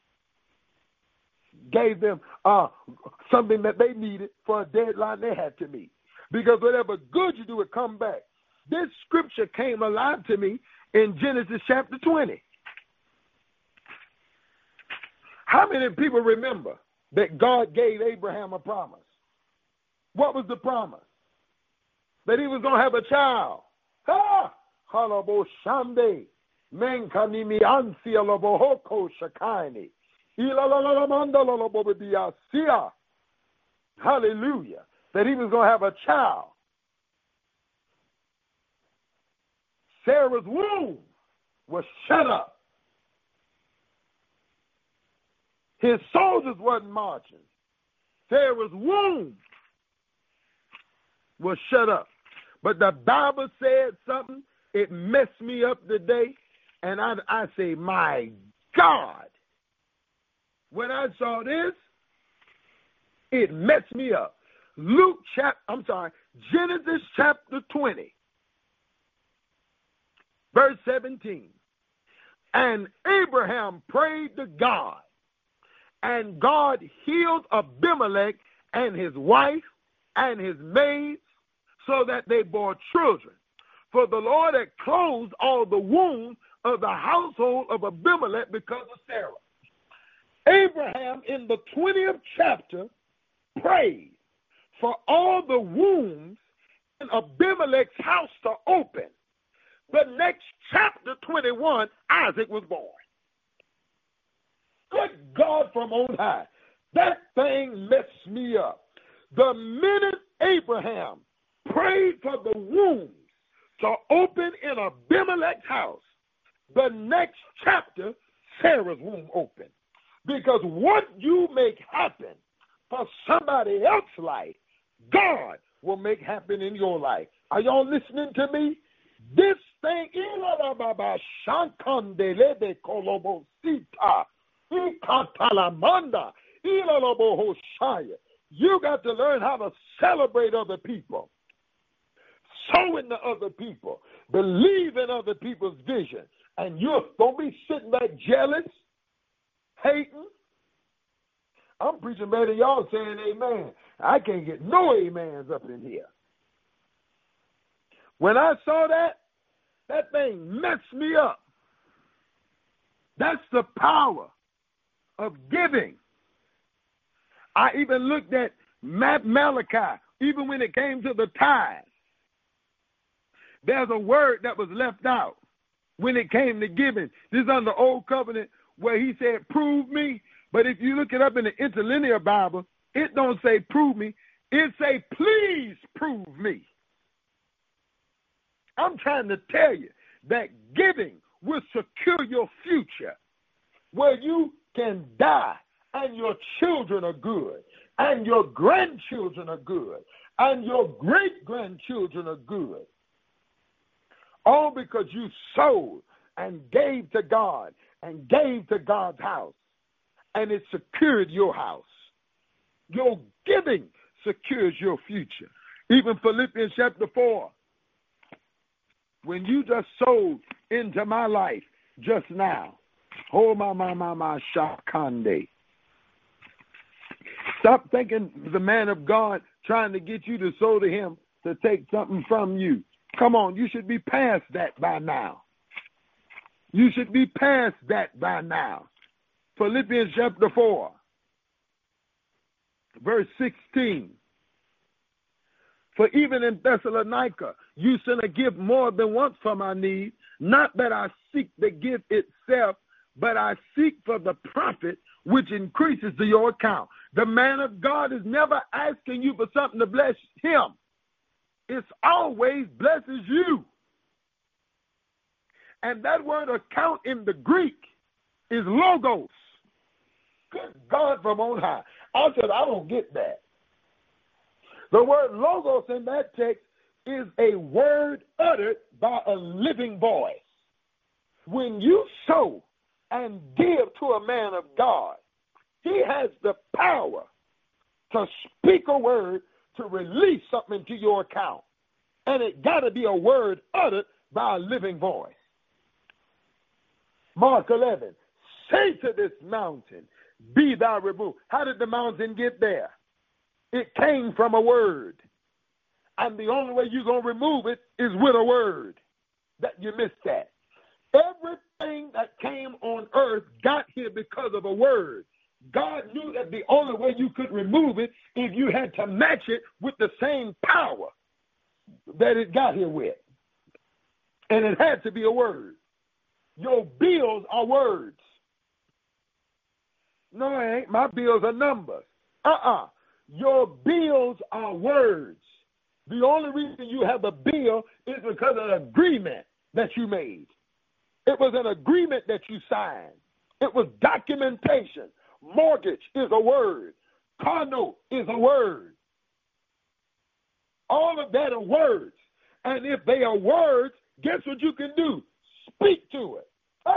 Gave them something that they needed for a deadline they had to meet. Because whatever good you do, it come back. This scripture came alive to me in Genesis chapter 20. How many people remember that God gave Abraham a promise? What was the promise? That he was going to have a child. Ha! Halabo shande. Menkanimi ansia lobohoko shakaini. Hallelujah. That he was going to have a child. Sarah's womb was shut up His soldiers wasn't marching. Sarah's womb was shut up. But the Bible said something, it messed me up today, and I say, my God. When I saw this, it messed me up. Genesis chapter 20, verse 17. And Abraham prayed to God, and God healed Abimelech and his wife and his maids so that they bore children. For the Lord had closed all the wombs of the household of Abimelech because of Sarah. Abraham, in the 20th chapter, prayed for all the wombs in Abimelech's house to open. The next chapter, 21, Isaac was born. Good God from on high. That thing messed me up. The minute Abraham prayed for the wombs to open in Abimelech's house, the next chapter, Sarah's womb opened. Because what you make happen for somebody else's life, God will make happen in your life. Are y'all listening to me? This thing, you got to learn how to celebrate other people, sow into other people, believe in other people's vision, and you're going to be sitting back jealous, hating. I'm preaching better than y'all saying amen. I can't get no amens up in here. When I saw that, that thing messed me up. That's the power of giving. I even looked at Malachi, even when it came to the tithe. There's a word that was left out when it came to giving. This is on the Old Covenant where he said, prove me. But if you look it up in the Interlinear Bible, it don't say prove me. It say, please prove me. I'm trying to tell you that giving will secure your future where you can die and your children are good and your grandchildren are good and your great-grandchildren are good. All because you sold and gave to God and gave to God's house, and it secured your house. Your giving secures your future. Even Philippians chapter 4, when you just sold into my life just now, oh my shakande. Stop thinking the man of God trying to get you to sow to him to take something from you. Come on, you should be past that by now. You should be past that by now. Philippians chapter 4, verse 16. For even in Thessalonica, you sent a gift more than once for my need. Not that I seek the gift itself, but I seek for the profit which increases to your account. The man of God is never asking you for something to bless him. It's always blesses you. And that word account in the Greek is logos. Good God from on high. I said, I don't get that. The word logos in that text is a word uttered by a living voice. When you sow and give to a man of God, he has the power to speak a word to release something into your account. And it got to be a word uttered by a living voice. Mark 11, say to this mountain, be thou removed. How did the mountain get there? It came from a word. And the only way you're going to remove it is with a word. That you missed that. Everything that came on earth got here because of a word. God knew that the only way you could remove it is you had to match it with the same power that it got here with. And it had to be a word. Your bills are words. No, it ain't. My bills are numbers. Your bills are words. The only reason you have a bill is because of an agreement that you made. It was an agreement that you signed. It was documentation. Mortgage is a word. Car note is a word. All of that are words. And if they are words, guess what you can do? Speak to it.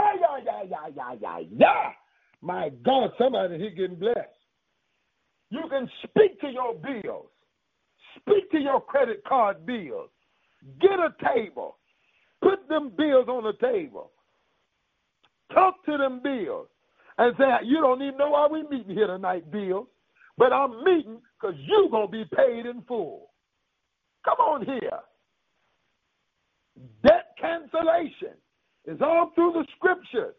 My God, somebody here getting blessed. You can speak to your bills. Speak to your credit card bills. Get a table. Put them bills on the table. Talk to them bills. And say, you don't even know why we meeting here tonight, bills. But I'm meeting because you're going to be paid in full. Come on here. Debt cancellation is all through the scriptures.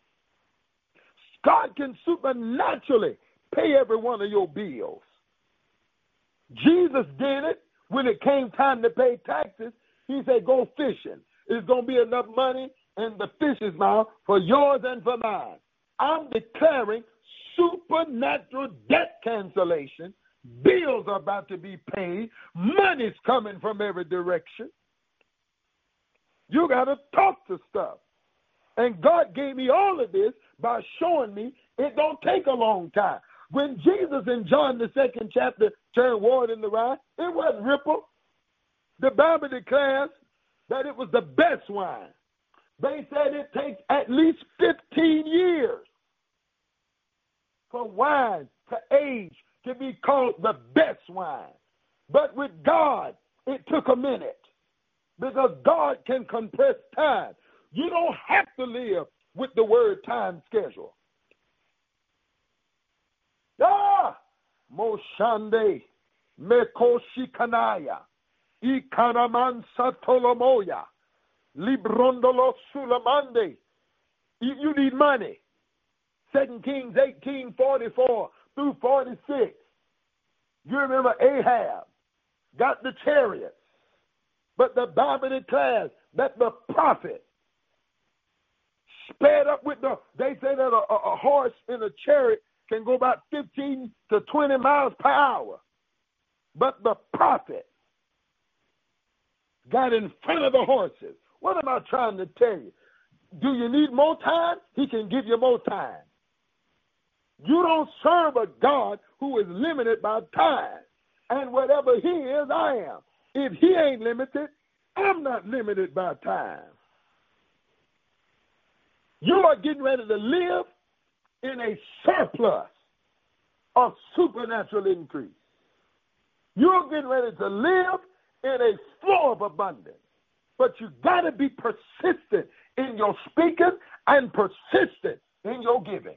God can supernaturally pay every one of your bills. Jesus did it when it came time to pay taxes. He said, go fishing. There's going to be enough money in the fish's mouth for yours and for mine. I'm declaring supernatural debt cancellation. Bills are about to be paid. Money's coming from every direction. You got to talk to stuff. And God gave me all of this by showing me it don't take a long time. When Jesus in John the 2nd chapter turned water into wine, it wasn't ripple. The Bible declares that it was the best wine. They said it takes at least 15 years for wine to age to be called the best wine. But with God, it took a minute because God can compress time. You don't have to live with the word time schedule. Moshande, Mekoshikanaya, Ikanaman Satolomoya, Librondolo Sulamande. You need money. 2 Kings 18:44 through 46. You remember Ahab got the chariots, but the Bible declares that the prophet sped up with they say that a horse in a chariot can go about 15 to 20 miles per hour. But the prophet got in front of the horses. What am I trying to tell you? Do you need more time? He can give you more time. You don't serve a God who is limited by time. And whatever he is, I am. If he ain't limited, I'm not limited by time. You are getting ready to live in a surplus of supernatural increase. You're getting ready to live in a flow of abundance. But you got to be persistent in your speaking and persistent in your giving.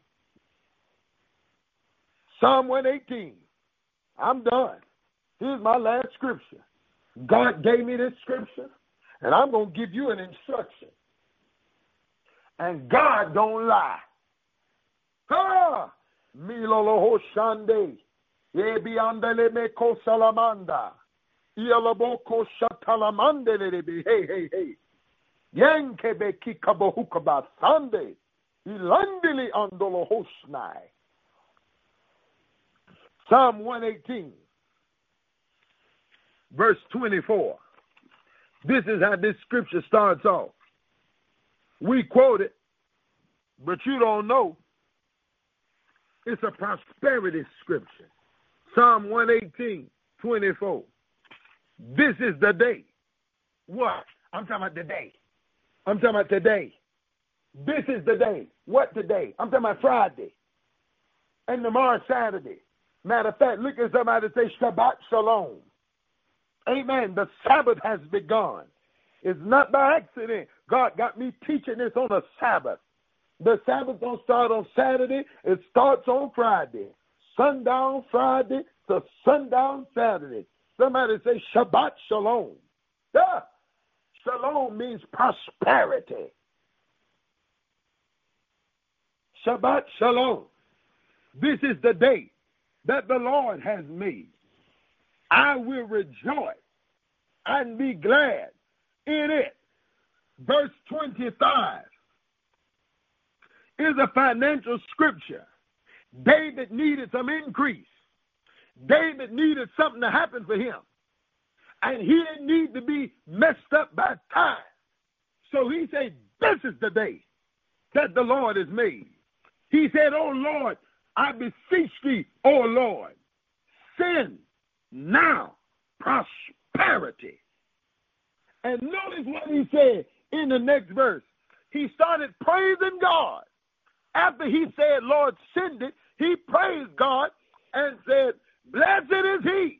Psalm 118. I'm done. Here's my last scripture. God gave me this scripture, and I'm going to give you an instruction. And God don't lie. Ha! Milolo Hoshande. Ebiandele meko salamanda. Ialaboko shatalamande lebi. Hey. Yankebe kikabohukaba sande. Ilandili andolo hosnai. Psalm 118, verse 24. This is how this scripture starts off. We quote it, but you don't know. It's a prosperity scripture. Psalm 118, 24. This is the day. What? I'm talking about the day. I'm talking about today. This is the day. What today? I'm talking about Friday. And tomorrow Saturday. Matter of fact, look at somebody say Shabbat Shalom. Amen. The Sabbath has begun. It's not by accident. God got me teaching this on a Sabbath. The Sabbath don't start on Saturday. It starts on Friday. Sundown Friday to sundown Saturday. Somebody say Shabbat Shalom. Shalom means prosperity. Shabbat Shalom. This is the day that the Lord has made. I will rejoice and be glad in it. Verse 25 is a financial scripture. David needed some increase. David needed something to happen for him. And he didn't need to be messed up by time. So he said, this is the day that the Lord has made. He said, oh Lord, I beseech thee, O Lord, send now prosperity. And notice what he said in the next verse. He started praising God. After he said, Lord, send it, he praised God and said, blessed is he.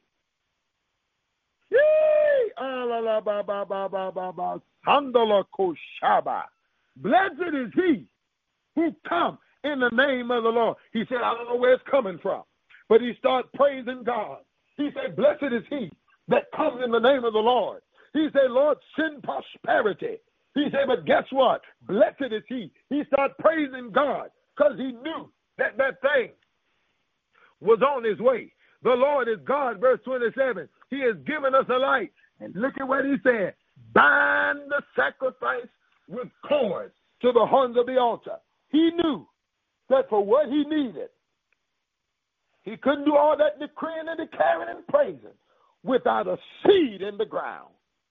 Blessed is he who come in the name of the Lord. He said, I don't know where it's coming from. But he started praising God. He said, blessed is he that comes in the name of the Lord. He said, Lord, send prosperity. He said, but guess what? Blessed is he. He started praising God because he knew that that thing was on his way. The Lord is God, verse 27. He has given us a light. And look at what he said. Bind the sacrifice with cords to the horns of the altar. He knew that for what he needed, he couldn't do all that decreeing and declaring and praising without a seed in the ground.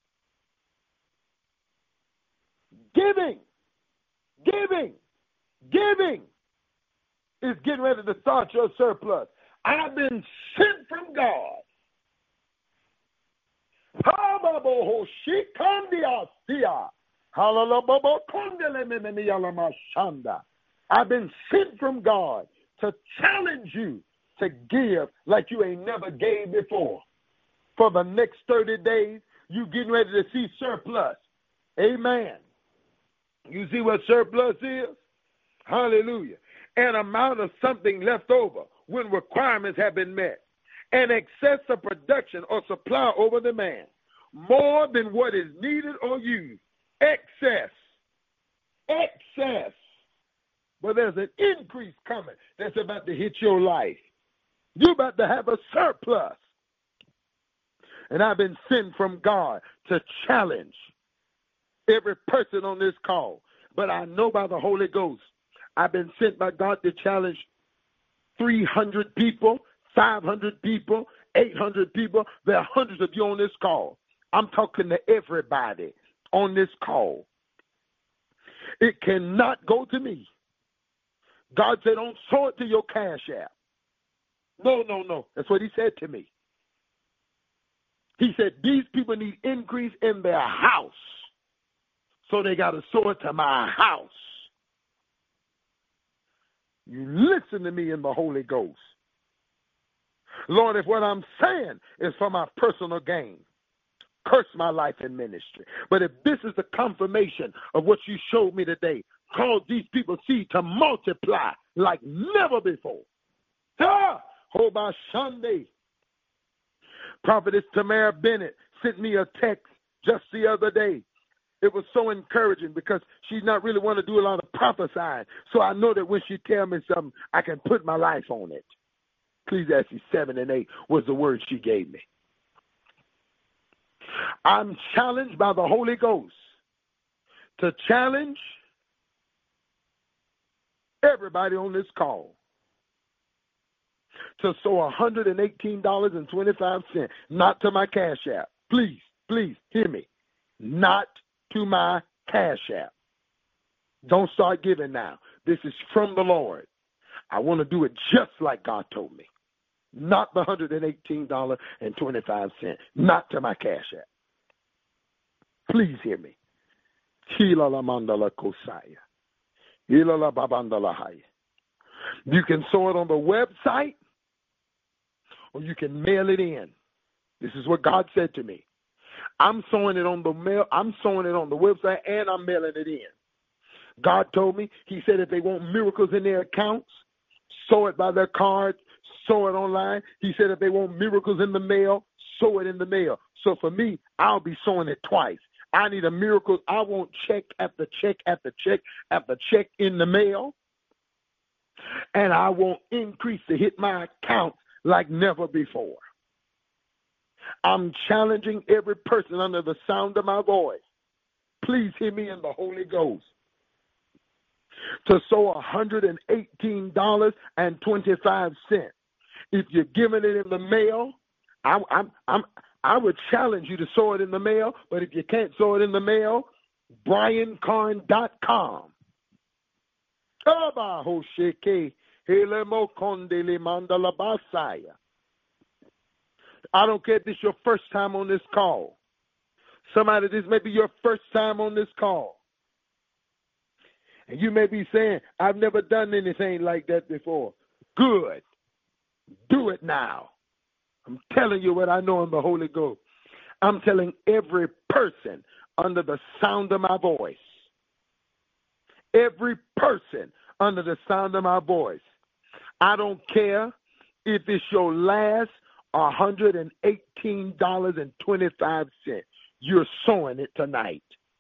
Giving is getting ready to start your surplus. I've been sent from God. I've been sent from God to challenge you to give like you ain't never gave before. For the next 30 days, you getting ready to see surplus. Amen. You see what surplus is? Hallelujah. An amount of something left over when requirements have been met. An excess of production or supply over demand. More than what is needed or used. Excess. But there's an increase coming that's about to hit your life. You're about to have a surplus. And I've been sent from God to challenge every person on this call. But I know by the Holy Ghost, I've been sent by God to challenge 300 people, 500 people, 800 people. There are hundreds of you on this call. I'm talking to everybody on this call. It cannot go to me. God said, don't sow it to your cash app. No. That's what he said to me. He said, these people need increase in their house. So they got to sow it to my house. You listen to me in the Holy Ghost. Lord, if what I'm saying is for my personal gain, curse my life and ministry. But if this is the confirmation of what you showed me today, cause these people see to multiply like never before. By Sunday. Prophetess Tamara Bennett sent me a text just the other day. It was so encouraging because she's not really want to do a lot of prophesying. So I know that when she tells me something, I can put my life on it. Ecclesiastes 7 and 8 was the word she gave me. I'm challenged by the Holy Ghost to challenge everybody on this call to sow $118.25, not to my cash app. Please hear me. Not to my cash app. Don't start giving now. This is from the Lord. I want to do it just like God told me. Not the $118.25, not to my cash app. Please hear me. You can sow it on the website or you can mail it in. This is what God said to me. I'm sowing it on the mail. I'm sowing it on the website, and I'm mailing it in. God told me, he said if they want miracles in their accounts, sow it by their cards, sow it online. He said if they want miracles in the mail, sow it in the mail. So for me, I'll be sowing it twice. I need a miracle. I want check after check after check after check in the mail. And I want increase to hit my account like never before. I'm challenging every person under the sound of my voice. Please hear me in the Holy Ghost. To sow $118.25. If you're giving it in the mail, I would challenge you to sow it in the mail. But if you can't sow it in the mail, BrianCarn.com. Helemo kondele mandala basaya. I don't care if this is your first time on this call. Somebody, this may be your first time on this call. And you may be saying, I've never done anything like that before. Good. Do it now. I'm telling you what I know in the Holy Ghost. I'm telling every person under the sound of my voice. Every person under the sound of my voice. I don't care if it's your last $118.25. You're sowing it tonight.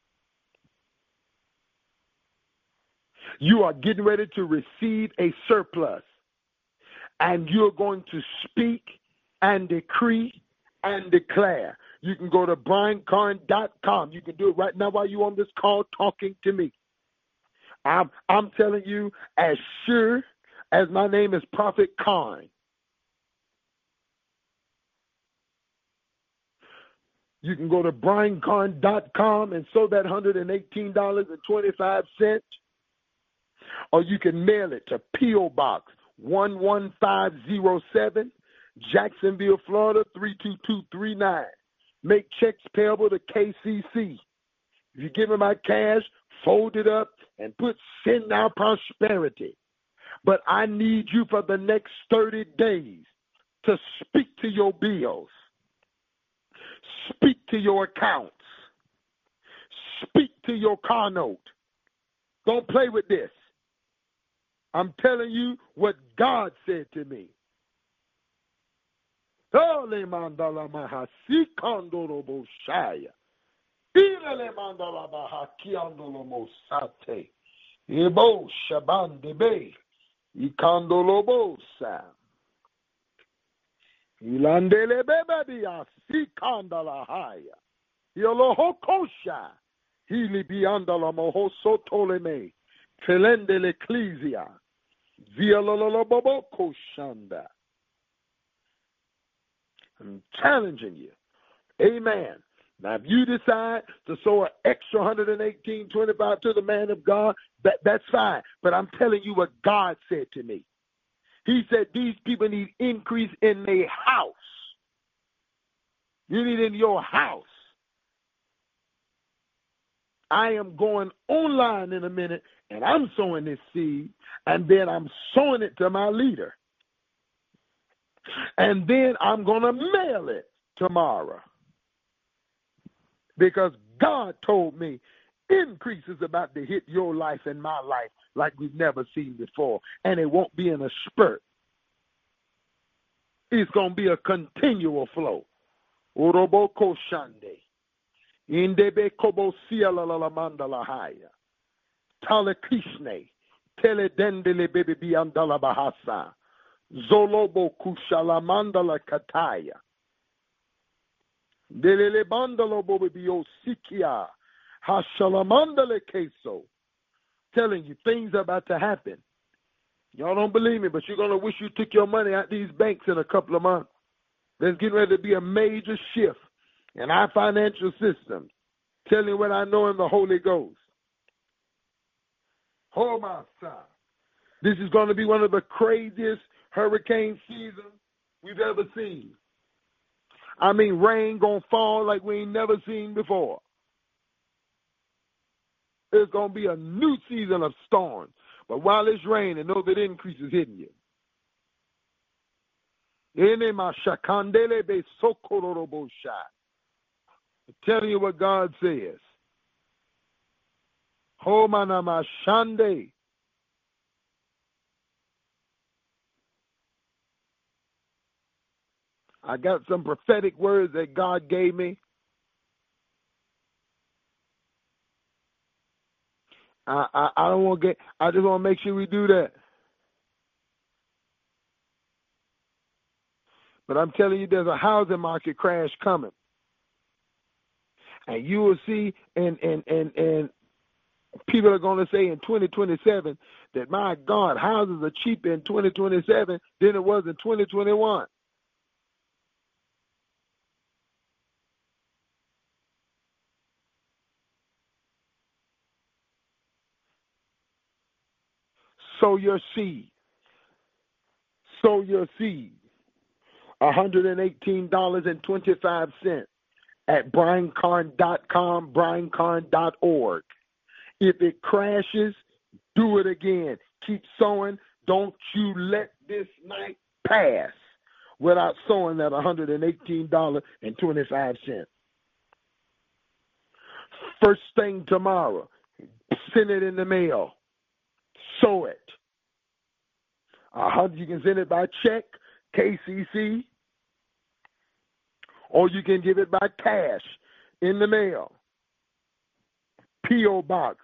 You are getting ready to receive a surplus. And you're going to speak and decree and declare. You can go to briancarn.com. You can do it right now while you're on this call talking to me. I'm telling you, as sure as my name is Prophet Carn, you can go to briancarn.com and sow that $118.25, or you can mail it to P.O. Box 11507, Jacksonville, Florida 32239. Make checks payable to KCC. If you give me my cash, fold it up and put send now prosperity. But I need you for the next 30 days to speak to your bills, speak to your accounts, speak to your car note. Don't play with this. I'm telling you what God said to me. Ebo Shabandebe, Ikandolobosa, Ilandele Bebadia, Sikandalahaya, Yolohokosha, Hilibiandala Mohoso Toleme, Felendele Ecclesia, Viololoboko Shanda. I'm challenging you. Amen. Now, if you decide to sow an extra $118.25 to the man of God, that's fine. But I'm telling you what God said to me. He said these people need increase in their house. You need in your house. I am going online in a minute, and I'm sowing this seed, and then I'm sowing it to my leader. And then I'm going to mail it tomorrow. Because God told me increase is about to hit your life and my life like we've never seen before. And it won't be in a spurt. It's going to be a continual flow. Oroboko shande. Indebe kobo siala la mandala haya. Talekishne. Teledendele baby biandala bahasa. Zolobo kushalamandala kataya. Delele bandalo bobibio sikia. Hashalamandale queso. Telling you things are about to happen. Y'all don't believe me, but you're going to wish you took your money out these banks in a couple of months. There's getting ready to be a major shift in our financial system. Telling you what I know in the Holy Ghost. Oh, my son. This is going to be one of the craziest hurricane seasons we've ever seen. I mean, rain going to fall like we ain't never seen before. It's going to be a new season of storms. But while it's raining, know that increase is hitting you. I'm telling you what God says. Homanamashande. I got some prophetic words that God gave me. I don't want to get. I just want to make sure we do that. But I'm telling you, there's a housing market crash coming, and you will see. And people are going to say in 2027 that my God, houses are cheaper in 2027 than it was in 2021. Sow your seed. sow your seed, $118.25 at briancarn.com, briancarn.org. If it crashes, do it again. Keep sowing. Don't you let this night pass without sowing that $118.25. First thing tomorrow, send it in the mail. Sow it. You can send it by check, KCC, or you can give it by cash in the mail. P.O. Box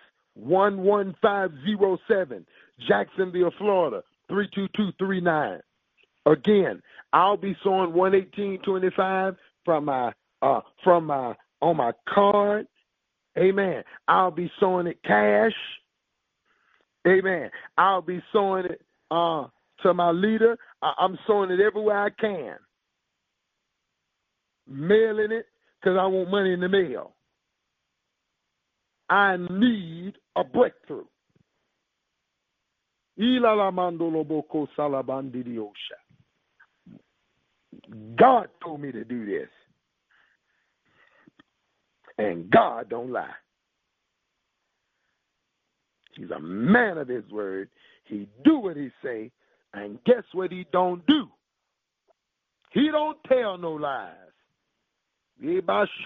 11507, Jacksonville, Florida 32239. Again, I'll be sowing $118.25 from my on my card. Amen. I'll be sowing it cash. Amen. I'll be sowing it to my leader. I'm sowing it everywhere I can. Mailing it because I want money in the mail. I need a breakthrough. God told me to do this. And God don't lie. He's a man of his word. He do what he say, and guess what he don't do? He don't tell no lies. There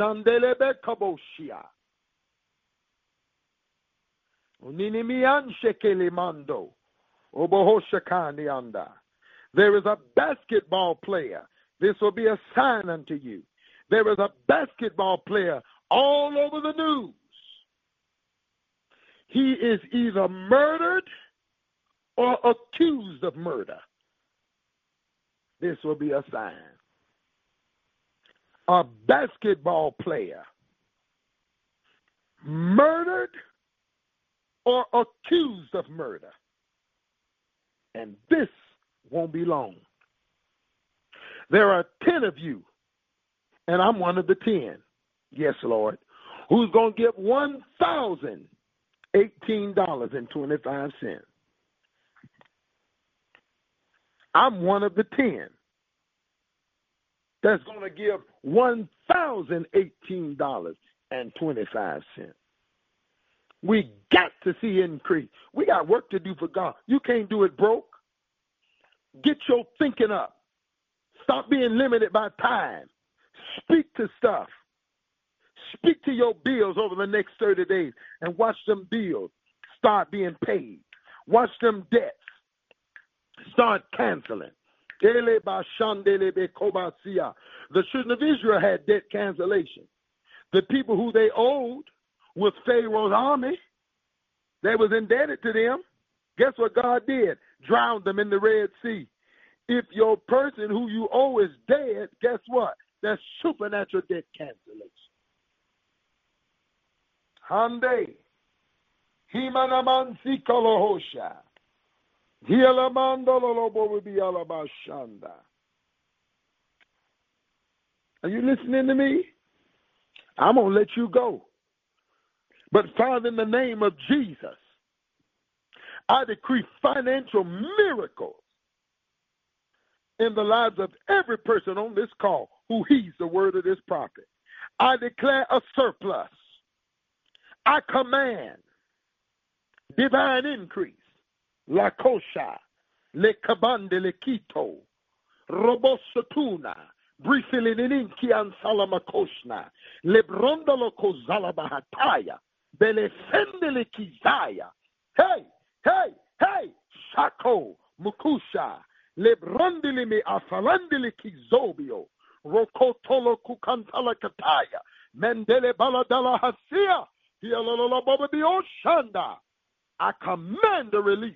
is a basketball player. This will be a sign unto you. There is a basketball player all over the news. He is either murdered or accused of murder. This will be a sign. A basketball player murdered or accused of murder. And this won't be long. There are 10 of you, and I'm one of the 10. Yes, Lord. Who's going to give $1,018.25. I'm one of the 10 that's going to give $1,018.25. We got to see increase. We got work to do for God. You can't do it broke. Get your thinking up. Stop being limited by time. Speak to stuff. Speak to your bills over the next 30 days and watch them bills start being paid. Watch them debts start canceling. The children of Israel had debt cancellation. The people who they owed was Pharaoh's army. They was indebted to them. Guess what God did? Drowned them in the Red Sea. If your person who you owe is dead, guess what? That's supernatural debt cancellation. Hande. Himanamansi kolohosha. Are you listening to me? I'm going to let you go. But Father, in the name of Jesus, I decree financial miracles in the lives of every person on this call who heeds the word of this prophet. I declare a surplus. I command divine increase. La kosha, le kabande le kito, robosatuna, brifilininki an salamakoshna, le brondolo kozala bahataya, bele fendele kizaya. Hey, hey, hey, shako, mukusha, le brondili me afalandili kizobio, rokotolo kukantala kataya, mendele baladala hasia, hialala baba di oshanda. I command a release.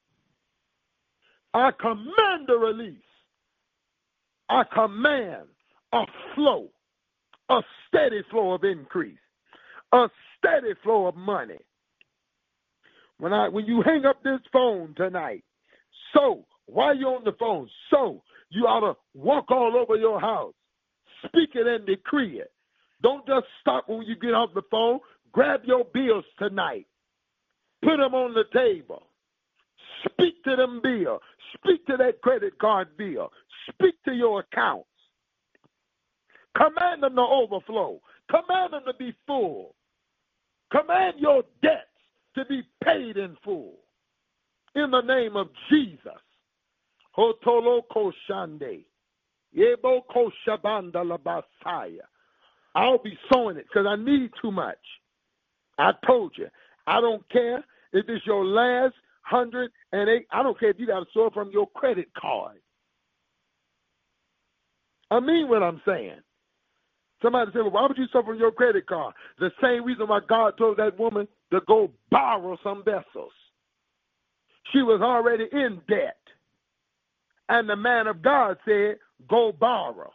I command a release. I command a flow, a steady flow of increase, a steady flow of money. When you hang up this phone tonight, so while you're on the phone, so you ought to walk all over your house, speak it and decree it. Don't just stop when you get off the phone. Grab your bills tonight. Put them on the table. Speak to them bills. Speak to that credit card bill. Speak to your accounts. Command them to overflow. Command them to be full. Command your debts to be paid in full. In the name of Jesus. Hotoloko shande. Yeboko shabanda labasaya. I'll be sowing it because I need too much. I told you. I don't care if it's your last 108. I don't care if you got to sow it from your credit card. I mean what I'm saying. Somebody said, well, why would you sow from your credit card? The same reason why God told that woman to go borrow some vessels. She was already in debt. And the man of God said, go borrow.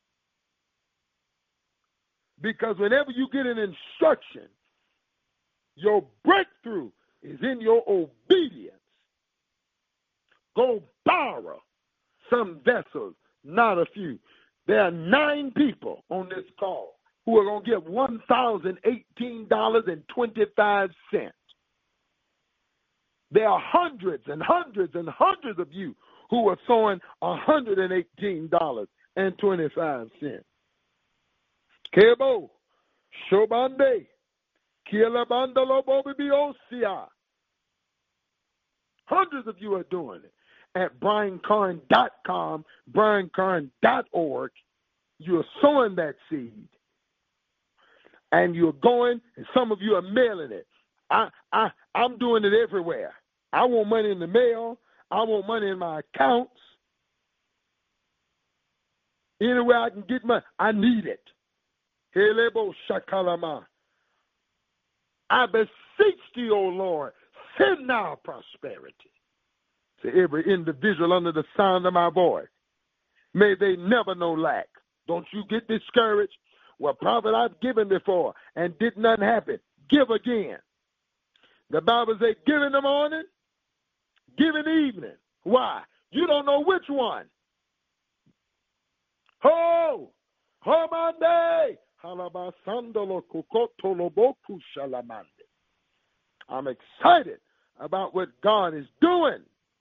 Because whenever you get an instruction, your breakthrough is in your obedience. Go borrow some vessels, not a few. There are 9 people on this call who are going to give $1,018.25. There are hundreds and hundreds and hundreds of you who are sowing $118.25. Kebo, Shobande, Kielabandalo Bobibiosia. Hundreds of you are doing it. At briancarn.com, briancarn.org, you're sowing that seed. And you're going, and some of you are mailing it. I'm doing it everywhere. I want money in the mail. I want money in my accounts. Anywhere I can get money, I need it. Helebo shakalama. I beseech thee, O Lord, send now prosperity to every individual under the sound of my voice. May they never know lack. Don't you get discouraged. Well, prophet, I've given before and did nothing happen. Give again. The Bible says, give in the morning, give in the evening. Why? You don't know which one. Ho! Homande! I'm excited about what God is doing.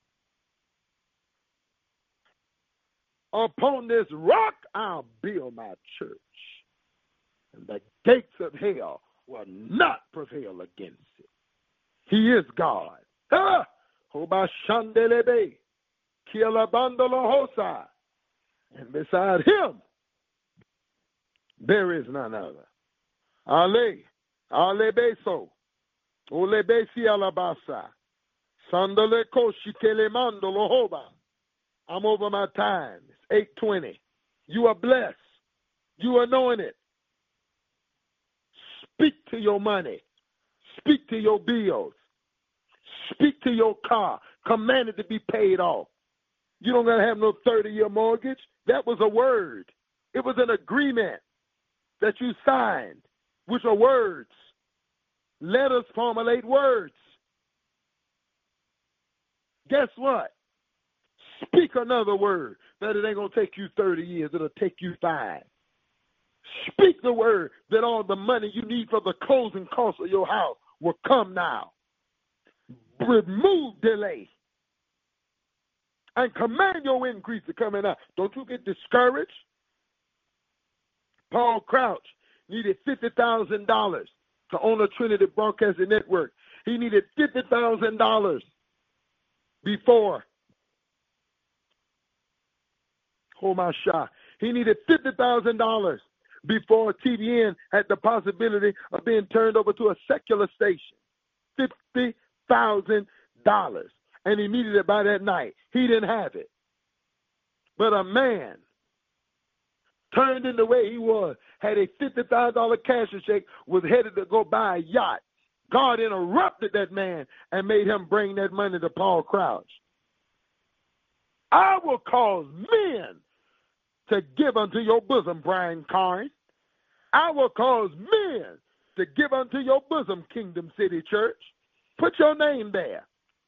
Upon this rock, I'll build my church, and the gates of hell will not prevail against it. He is God. And beside him, there is none other. Ale beso, ole besi alabasa, sandale koshi kelemando lohoba. I'm over my time. It's 8:20. You are blessed. You are anointed. Speak to your money. Speak to your bills. Speak to your car. Command it to be paid off. You don't got to have no 30-year mortgage. That was a word. It was an agreement that you signed, which are words. Let us formulate words. Guess what? Speak another word that it ain't going to take you 30 years. It'll take you 5. Speak the word that all the money you need for the closing costs of your house will come now. Remove delay. And command your increase to come in now. Don't you get discouraged. Paul Crouch needed $50,000 to own a Trinity Broadcasting Network. He needed $50,000 before. Oh, my shot. He needed $50,000 before TVN had the possibility of being turned over to a secular station. $50,000. And he needed it by that night. He didn't have it. But a man turned in the way he was, had a $50,000 cash check, was headed to go buy a yacht. God interrupted that man and made him bring that money to Paul Crouch. I will cause men to give unto your bosom, Brian Carn. I will cause men to give unto your bosom, Kingdom City Church. Put your name there.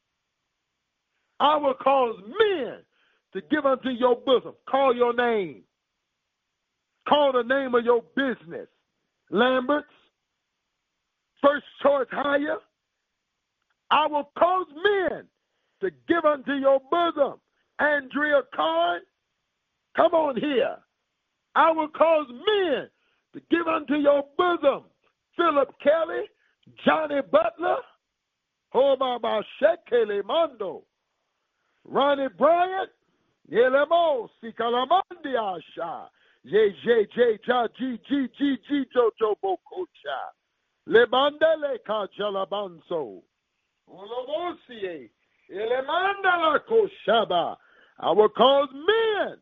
I will cause men to give unto your bosom. Call your name. Call the name of your business. Lambert's, First Choice Hire. I will cause men to give unto your bosom. Andrea Cohen, come on here. I will cause men to give unto your bosom. Philip Kelly, Johnny Butler, Hobaba Shekele Mondo, Ronnie Bryant, Yelemo, Sikalamandiasha, J, G, Jojo Bokocha, Lebandele Kajalabanso, Olomosie, Elemandala Koshaba. I will cause men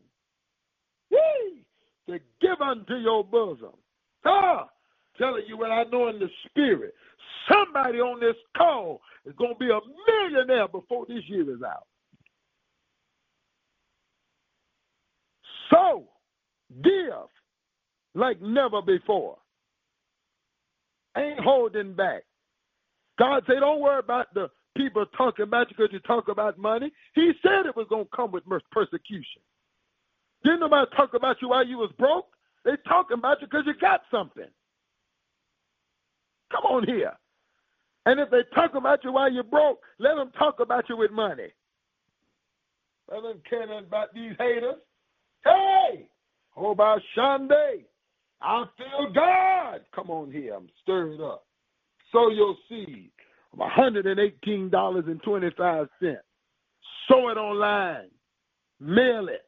to give unto your bosom. Telling you what I know in the spirit. Somebody on this call is going to be a millionaire before this year is out. So, give like never before. Ain't holding back. God said, don't worry about the people talking about you because you talk about money. He said it was going to come with persecution. Didn't nobody talk about you while you was broke? They talking about you because you got something. Come on here. And if they talk about you while you're broke, let them talk about you with money. Let them care nothing about these haters. Hey! Oh, about Shande. I feel God. Come on here. I'm stirring up. Sow your seed of $118.25. Sow it online. Mail it.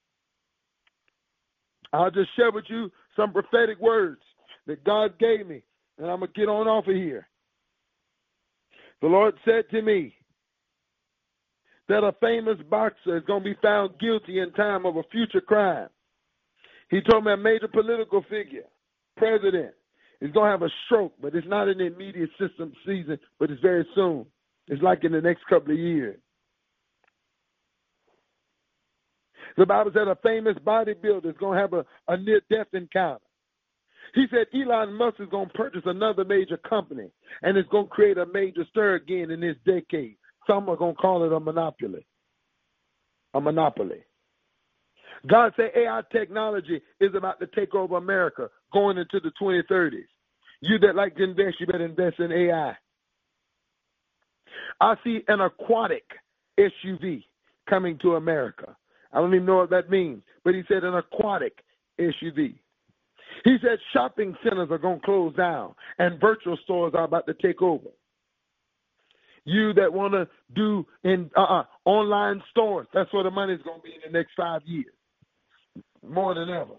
I'll just share with you some prophetic words that God gave me, and I'm going to get on off of here. The Lord said to me that a famous boxer is going to be found guilty in time of a future crime. He told me a major political figure, president, is going to have a stroke, but it's not in the immediate season, but it's very soon. It's like in the next couple of years. The Bible said a famous bodybuilder is going to have a near-death encounter. He said Elon Musk is going to purchase another major company, and it's going to create a major stir again in this decade. Some are going to call it a monopoly. A monopoly. God said AI technology is about to take over America going into the 2030s. You that like to invest, you better invest in AI. I see an aquatic SUV coming to America. I don't even know what that means, but he said an aquatic SUV. He said shopping centers are going to close down and virtual stores are about to take over. You that want to do in online stores, that's where the money is going to be in the next 5 years, more than ever.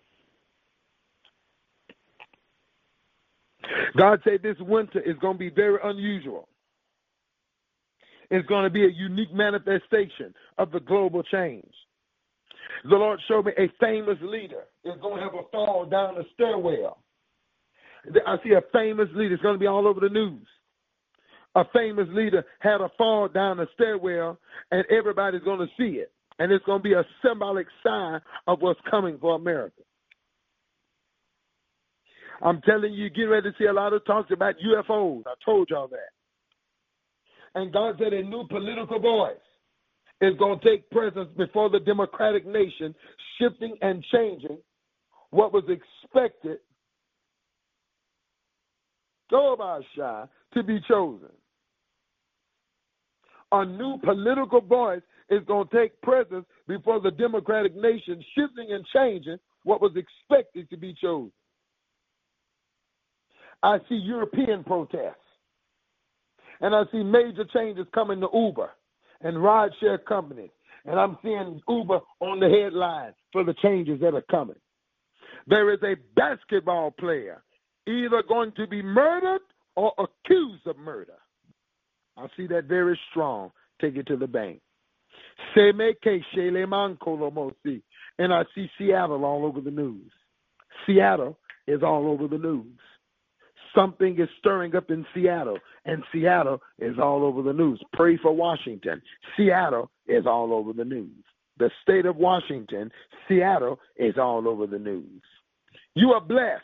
God said this winter is going to be very unusual. It's going to be a unique manifestation of the global change. The Lord showed me a famous leader is going to have a fall down a stairwell. I see a famous leader. It's going to be all over the news. A famous leader had a fall down a stairwell, and everybody's going to see it. And it's going to be a symbolic sign of what's coming for America. I'm telling you, get ready to see a lot of talks about UFOs. I told y'all that. And God said a new political voice is going to take precedence before the democratic nation, shifting and changing what was expected to be chosen. A new political voice is going to take precedence before the democratic nation, shifting and changing what was expected to be chosen. I see European protests. And I see major changes coming to Uber and rideshare companies. And I'm seeing Uber on the headline for the changes that are coming. There is a basketball player either going to be murdered or accused of murder. I see that very strong. Take it to the bank. And I see Seattle all over the news. Seattle is all over the news. Something is stirring up in Seattle, and Seattle is all over the news. Pray for Washington. Seattle is all over the news. The state of Washington, Seattle is all over the news. You are blessed.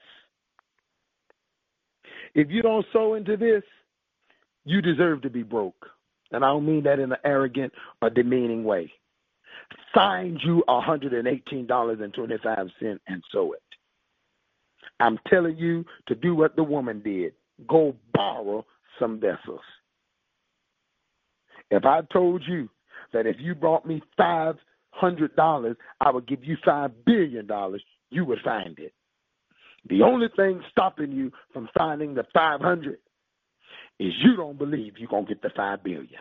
If you don't sow into this, you deserve to be broke. And I don't mean that in an arrogant or demeaning way. Find you $118.25 and sow it. I'm telling you to do what the woman did. Go borrow some vessels. If I told you that if you brought me $500, I would give you $5 billion, you would find it. The only thing stopping you from finding the 500 is you don't believe you're going to get the 5 billion.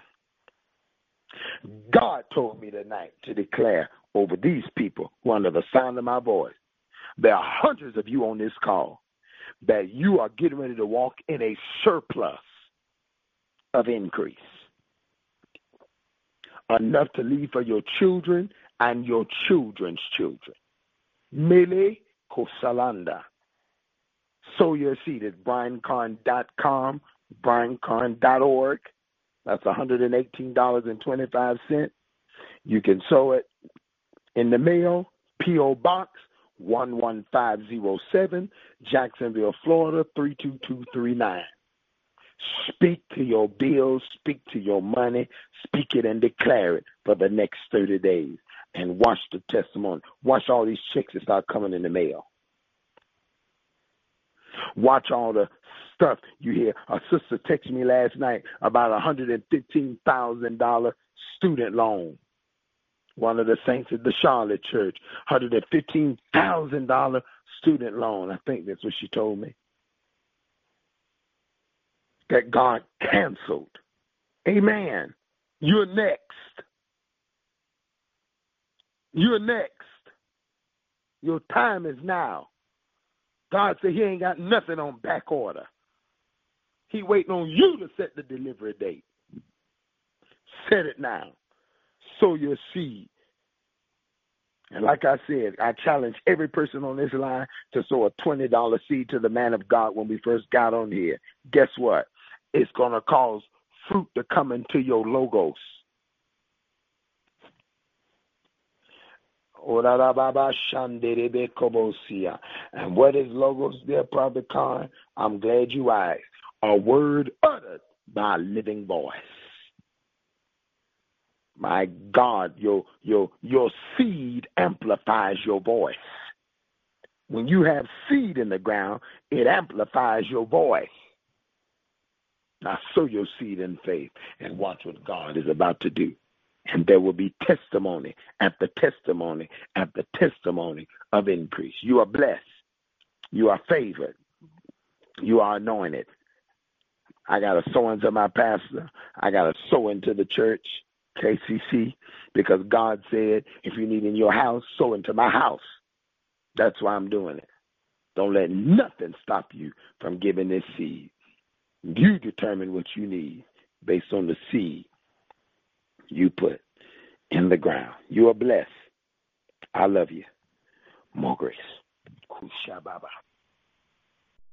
God told me tonight to declare over these people who are under the sound of my voice, there are hundreds of you on this call, that you are getting ready to walk in a surplus of increase. Enough to leave for your children and your children's children. Mele Kosalanda. Sow your seed at briancarn.com, briancarn.org. That's $118.25. You can sow it in the mail, P.O. Box 11507, Jacksonville, Florida 32239. Speak to your bills, speak to your money, speak it and declare it for the next 30 days. And watch the testimony. Watch all these checks that start coming in the mail. Watch all the stuff you hear. A sister texted me last night about $115,000 student loan. One of the saints at the Charlotte church, $115,000 student loan. I think that's what she told me. That God canceled. Amen. You're next. You're next. Your time is now. God said he ain't got nothing on back order. He waiting on you to set the delivery date. Set it now. Sow your seed. And like I said, I challenge every person on this line to sow a $20 seed to the man of God when we first got on here. Guess what? It's going to cause fruit to come into your logos. And what is logos there, Prophet Khan? I'm glad you asked. A word uttered by a living voice. My God, your seed amplifies your voice. When you have seed in the ground, it amplifies your voice. Now sow your seed in faith and watch what God is about to do. And there will be testimony after testimony after testimony of increase. You are blessed. You are favored. You are anointed. I got to sow into my pastor. I got to sow into the church, KCC, because God said, if you need in your house, sow into my house. That's why I'm doing it. Don't let nothing stop you from giving this seed. You determine what you need based on the seed you put in the ground. You are blessed. I love you. More grace. Kushababa.